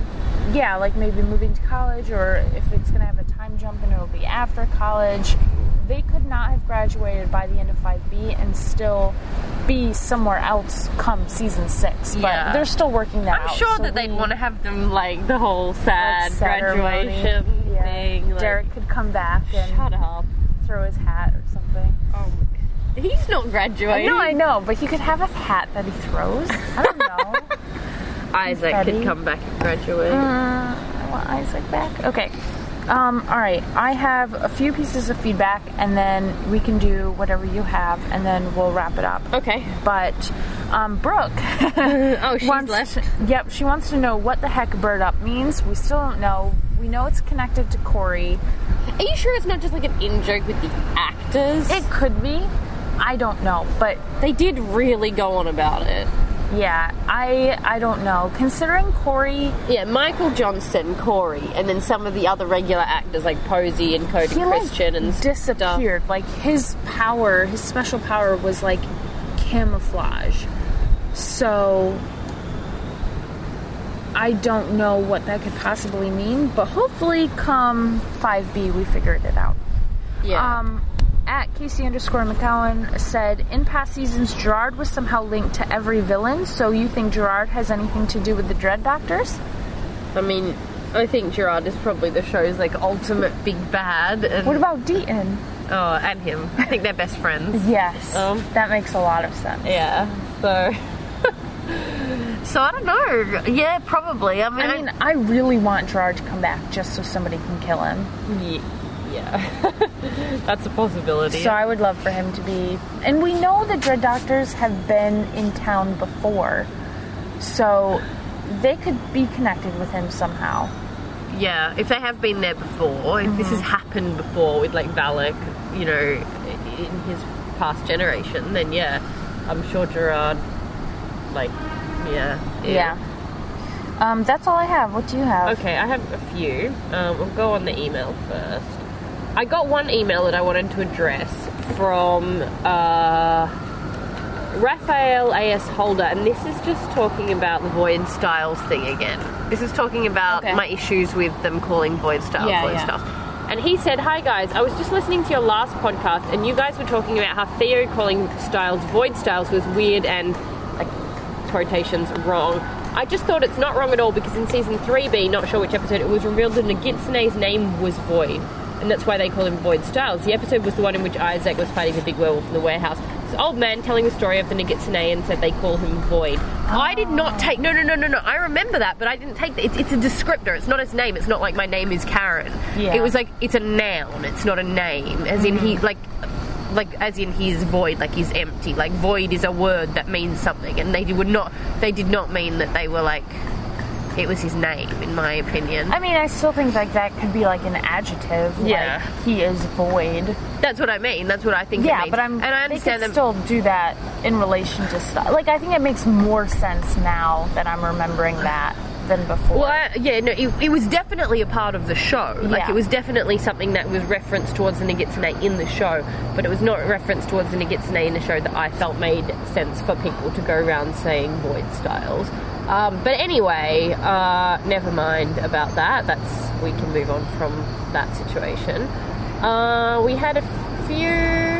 yeah, like maybe moving to college, or if it's going to have a time jump and it'll be after college. They could not have graduated by the end of five B and still be somewhere else come season six. But Yeah. they're still working that I'm out. sure so that they'd we- want to have them like the whole sad like, ceremony. graduation Yeah. thing. Like, Derek could come back and shut up. throw his hat or something. Oh, he's not graduating. No, I know, but he could have a hat that he throws. I don't know. Isaac Confetti. could come back and graduate. Uh, I want Isaac back. Okay. Um, all right. I have a few pieces of feedback, and then we can do whatever you have, and then we'll wrap it up. Okay. But um, Brooke. Oh, she's wants, left. Yep. She wants to know what the heck bird up means. We still don't know. We know it's connected to Corey. Are you sure it's not just like an in-joke with the actors? It could be. I don't know, but They did really go on about it. yeah, I I don't know. Considering Corey, Yeah, Michael Johnston, Corey, and then some of the other regular actors like Posey and Cody he Christian like and disappeared. stuff. Like his power, his special power was like camouflage. So I don't know what that could possibly mean, but hopefully come five B we figured it out. Yeah. Um, at Casey underscore McCowan said, in past seasons, Gerard was somehow linked to every villain, so you think Gerard has anything to do with the Dread Doctors? I mean, I think Gerard is probably the show's like ultimate big bad. And, What about Deaton? Oh, and him. I think they're best friends. Yes, Um, that makes a lot of sense. Yeah, so... so I don't know. Yeah, probably. I mean, I mean, I really want Gerard to come back just so somebody can kill him. I, yeah. That's a possibility. So I would love for him to be... And we know the Dread Doctors have been in town before, so they could be connected with him somehow. Yeah, if they have been there before, if Mm-hmm. this has happened before with like Valak, you know, in his past generation, then yeah, I'm sure Gerard, like, yeah. Yeah. Um, that's all I have. What do you have? Okay, I have a few. Um, we'll go on the email first. I got one email that I wanted to address from uh, Raphael A S Holder, and this is just talking about the Void Styles thing again. This is talking about Okay. my issues with them calling Void Styles Yeah, Void yeah. Styles. And he said, hi guys, I was just listening to your last podcast, and you guys were talking about how Theo calling Styles Void Styles was weird and, like, quotations, wrong. I just thought it's not wrong at all, because in season three B, not sure which episode, it was revealed that Nagitsune's name was Void, and that's why they call him Void Styles. The episode was the one in which Isaac was fighting the big werewolf in the warehouse. This old man telling the story of the Nagitsune and said they call him Void. Oh. I did not take... No, no, no, no, no. I remember that, but I didn't take... It's, it's a descriptor. It's not his name. It's not like my name is Karen. Yeah. It was like, it's a noun. It's not a name. As in, he, like... Like, as in he's void, like he's empty. Like, void is a word that means something, and they would not... They did not mean that they were, like... it was his name, in my opinion. I mean, I still think like that could be like an adjective. Yeah. Like, he is void. That's what I mean. That's what I think. Yeah, it means. but I'm. And I understand they could them. still do that in relation to stuff. Like, I think it makes more sense now that I'm remembering that than before. Well, I, yeah, no, it, it was definitely a part of the show. Like, Yeah. it was definitely something that was referenced towards the Nagitsune in the show, but it was not referenced towards the Nagitsune in the show that I felt made sense for people to go around saying void styles. Um, but anyway, uh, never mind about that. That's we can move on from that situation. Uh, we had a few.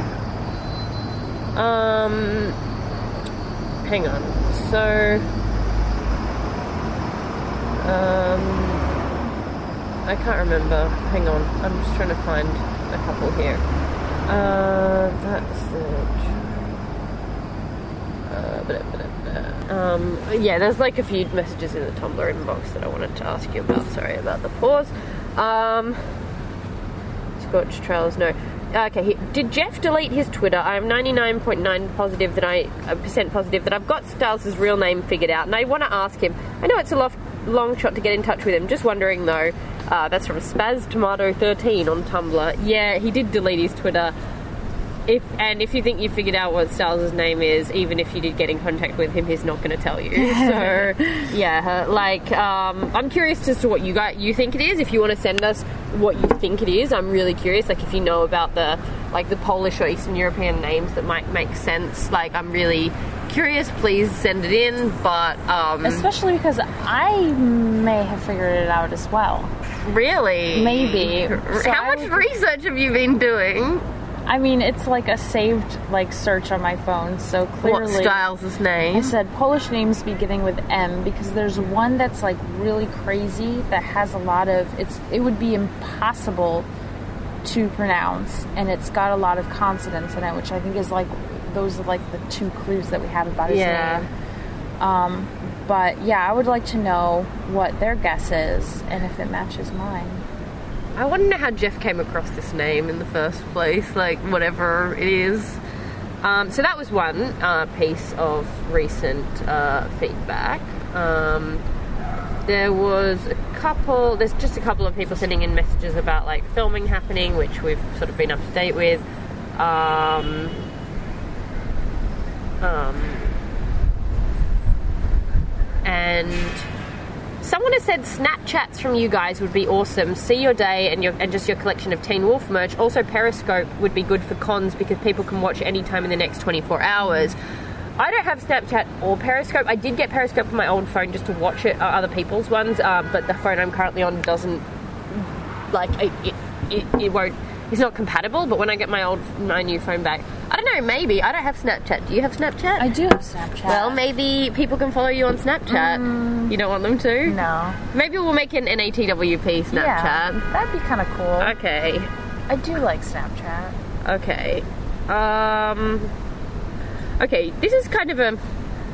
Um, hang on. So. Um, I can't remember. Hang on. I'm just trying to find a couple here. Uh, that's it. Uh, blah, blah, blah. Um, yeah, there's like a few messages in the Tumblr inbox that I wanted to ask you about. Sorry about the pause. Um, Scorched Trails, no. Okay, he, did Jeff delete his Twitter? I am ninety-nine point nine positive that I uh, percent positive that I've got Styles' real name figured out, and I want to ask him. I know it's a lof- long shot to get in touch with him. Just wondering though. Uh, that's from Spaz Tomato thirteen on Tumblr. Yeah, he did delete his Twitter. If and if you think you figured out what Styles' name is, even if you did get in contact with him, he's not going to tell you. So, yeah, like, um, I'm curious as to what you got, you think it is. If you want to send us what you think it is, I'm really curious. Like, if you know about the, like, the Polish or Eastern European names that might make sense, like, I'm really curious. Please send it in, but... Um, Especially because I may have figured it out as well. Really? Maybe. So How I much would- research have you been doing? I mean, it's like a saved like search on my phone, so clearly... What Styles' name? I said Polish names beginning with M because there's one that's like really crazy that has a lot of... It's It would be impossible to pronounce, and it's got a lot of consonants in it, which I think is like... Those are like the two clues that we have about his Yeah. name. Um, but yeah, I would like to know what their guess is and if it matches mine. I want to know how Jeff came across this name in the first place, like whatever it is. Um, so that was one uh, piece of recent uh, feedback. Um, there was a couple, there's just a couple of people sending in messages about like filming happening, which we've sort of been up to date with. Um, um, and someone has said Snapchats from you guys would be awesome. See your day and your and just your collection of Teen Wolf merch. Also, Periscope would be good for cons because people can watch anytime in the next twenty-four hours. I don't have Snapchat or Periscope. I did get Periscope on my old phone just to watch it, uh, other people's ones, uh, but the phone I'm currently on doesn't, like, it, it, it, it won't, it's not compatible, but when I get my old, my new phone back, I don't know, maybe. I don't have Snapchat. Do you have Snapchat? I do have Snapchat. Well, maybe people can follow you on Snapchat. Mm, you don't want them to? No. Maybe we'll make an N A T W P Snapchat. Yeah, that'd be kind of cool. Okay. I do like Snapchat. Okay. Um... Okay, this is kind of a...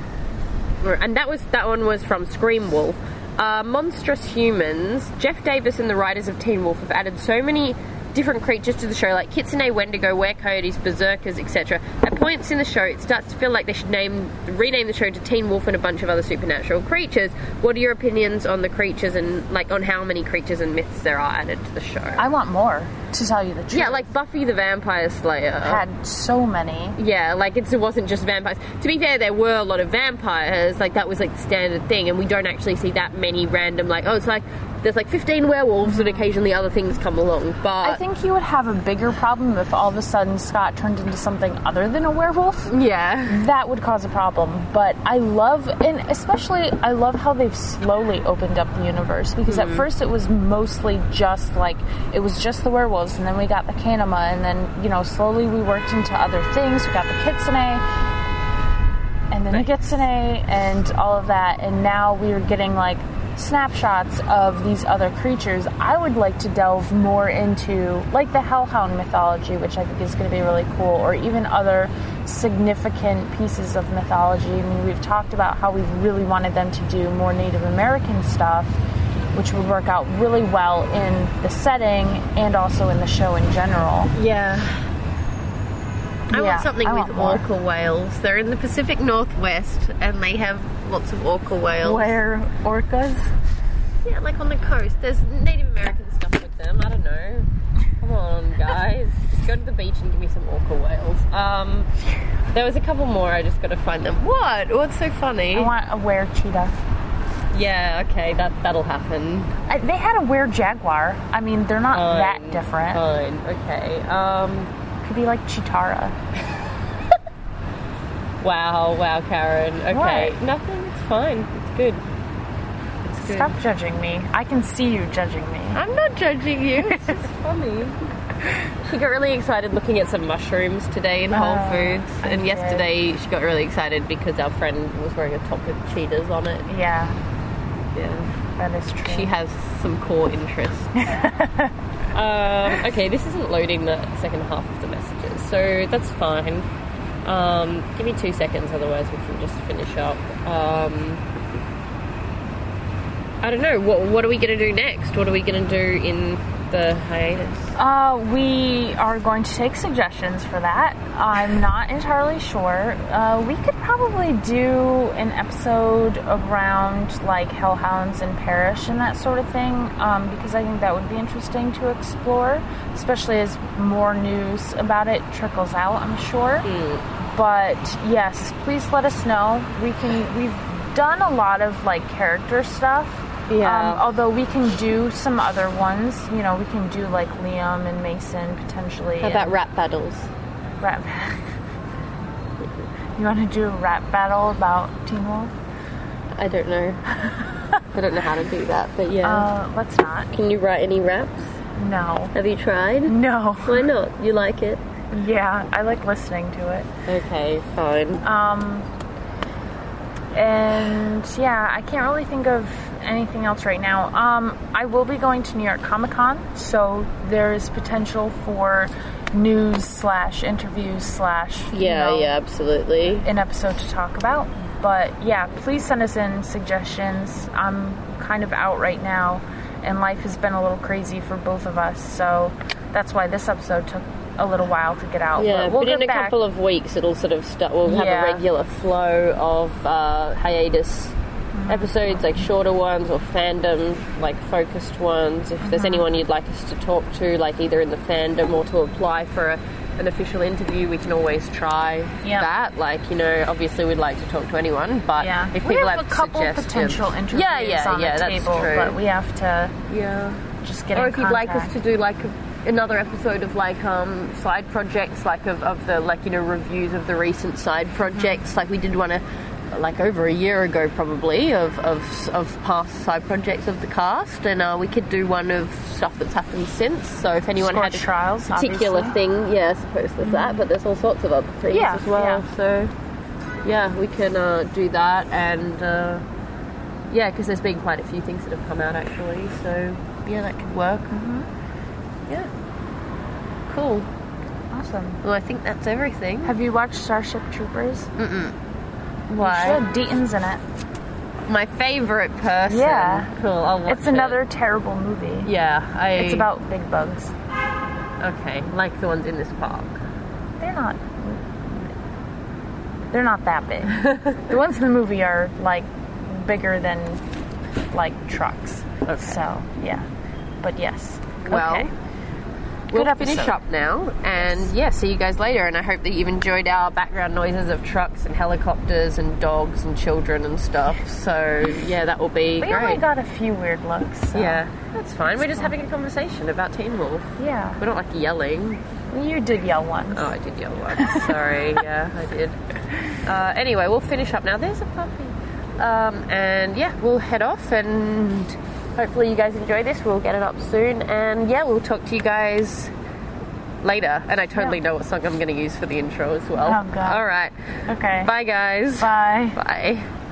And that was that one was from Scream Wolf. Uh, Monstrous Humans. Jeff Davis and the writers of Teen Wolf have added so many different creatures to the show, like Kitsune, Wendigo, Were-Coyotes, Berserkers, et cetera. At points in the show, it starts to feel like they should name, rename the show to Teen Wolf and a bunch of other supernatural creatures. What are your opinions on the creatures and, like, on how many creatures and myths there are added to the show? I want more, to tell you the truth. Yeah, like Buffy the Vampire Slayer had so many. Yeah, like it's, it wasn't just vampires. To be fair, there were a lot of vampires. Like that was like the standard thing, and we don't actually see that many random. Like oh, it's like there's like fifteen werewolves, and occasionally other things come along. But I think you would have a bigger problem if all of a sudden Scott turned into something other than a werewolf. Yeah, that would cause a problem. But I love, and especially I love how they've slowly opened up the universe because mm-hmm. at first it was mostly just like it was just the werewolves. And then we got the Kanama, and then, you know, slowly we worked into other things. We got the Kitsune, and then the Kitsune, and all of that. And now we are getting, like, snapshots of these other creatures. I would like to delve more into, like, the Hellhound mythology, which I think is going to be really cool, or even other significant pieces of mythology. I mean, we've talked about how we really wanted them to do more Native American stuff, which would work out really well in the setting and also in the show in general. Yeah. I Yeah, want something I with want more. orca whales. They're in the Pacific Northwest, and they have lots of orca whales. Where orcas? Yeah, like on the coast. There's Native American stuff with them. I don't know. Come on, guys. Just go to the beach and give me some orca whales. Um, there was a couple more. I just got to find them. What? What's so funny? I want a were cheetah. Yeah, okay, that, that'll happen. I, they had a were jaguar. I mean, they're not Fine, that different. Fine, okay. Um, Could be like Chitara. wow, wow, Karen. Okay, What? nothing. It's fine. It's good. It's good. Stop judging me. I can see you judging me. I'm not judging you. It's just funny. She got really excited looking at some mushrooms today in Whole Oh, Foods, I and did. yesterday she got really excited because our friend was wearing a top with cheetahs on it. Yeah, Yeah, that is true. she has some core interest. um, okay, this isn't loading the second half of the messages, so that's fine. Um, give me two seconds, otherwise we can just finish up. Um, I don't know. What What are we going to do next? What are we going to do in the hiatus? Uh, we are going to take suggestions for that. I'm not entirely sure. Uh, we could probably do an episode around like hellhounds and parish and that sort of thing, um, because I think that would be interesting to explore, especially as more news about it trickles out, I'm sure. Mm. But yes, please let us know. We can. We've done a lot of like character stuff. Yeah. Um, although we can do some other ones, you know, we can do like Liam and Mason potentially. How about and rap battles? rap? You want to do a rap battle about Teen Wolf? I don't know. I don't know how to do that, but yeah. Uh, let's not. Can you write any raps? No. Have you tried? No. Why not? You like it? Yeah, I like listening to it. Okay, fine. Um, and yeah, I can't really think of anything else right now. Um, I will be going to New York Comic Con, so there is potential for news slash interviews slash you Yeah, know, yeah, absolutely. an episode to talk about. But yeah, please send us in suggestions. I'm kind of out right now, and life has been a little crazy for both of us, so that's why this episode took a little while to get out. Yeah, but, we'll but in get a back. couple of weeks it'll sort of start. We'll have Yeah. a regular flow of uh, hiatus Mm-hmm. episodes, like shorter ones or fandom, like focused ones. If there's Mhm. anyone you'd like us to talk to, like either in the fandom or to apply for a, an official interview, we can always try Yep. that. Like, you know, obviously we'd like to talk to anyone, but Yeah. if we people have, have, a couple suggestions, potential interviews yeah, yeah, on yeah, the that's table, true. but we have to yeah. just get or in if you'd like us contact. to do like a, another episode of like um side projects, like of, of the like you know reviews of the recent side projects, Mm-hmm. like we did one a, like over a year ago probably of, of of past side projects of the cast, and uh, we could do one of stuff that's happened since. So if anyone Scorched had a Trials, particular obviously. thing, yeah, I suppose there's that, but there's all sorts of other things Yeah, as well. yeah. So yeah, we can uh, do that, and uh, yeah, because there's been quite a few things that have come out actually. So yeah, that could work. Mm-hmm. Yeah. Cool. Awesome. Well, I think that's everything. Have you watched Starship Troopers? Mm-mm. You Why? should. Deaton's in it. My favourite person. Yeah. Cool, I'll watch It's another it. terrible movie. Yeah, I... It's about big bugs. Okay, like the ones in this park. They're not... They're not that big. The ones in the movie are, like, bigger than, like, trucks. Okay. So, yeah. But yes. Well, okay. we'll Good finish episode. up now, and yeah, see you guys later, and I hope that you've enjoyed our background noises of trucks and helicopters and dogs and children and stuff. So yeah, that will be We great. only got a few weird looks. So. Yeah, that's fine. We're just having a conversation about Teen Wolf. Yeah. We're not like yelling. You did yell once. Oh, I did yell once. Sorry. Yeah, I did. Uh, anyway, we'll finish up now. There's a puppy. Um, and yeah, we'll head off, and hopefully you guys enjoy this. We'll get it up soon. And yeah, we'll talk to you guys later. And I totally Yeah. know what song I'm going to use for the intro as well. Oh, God. All right. Okay. Bye, guys. Bye. Bye.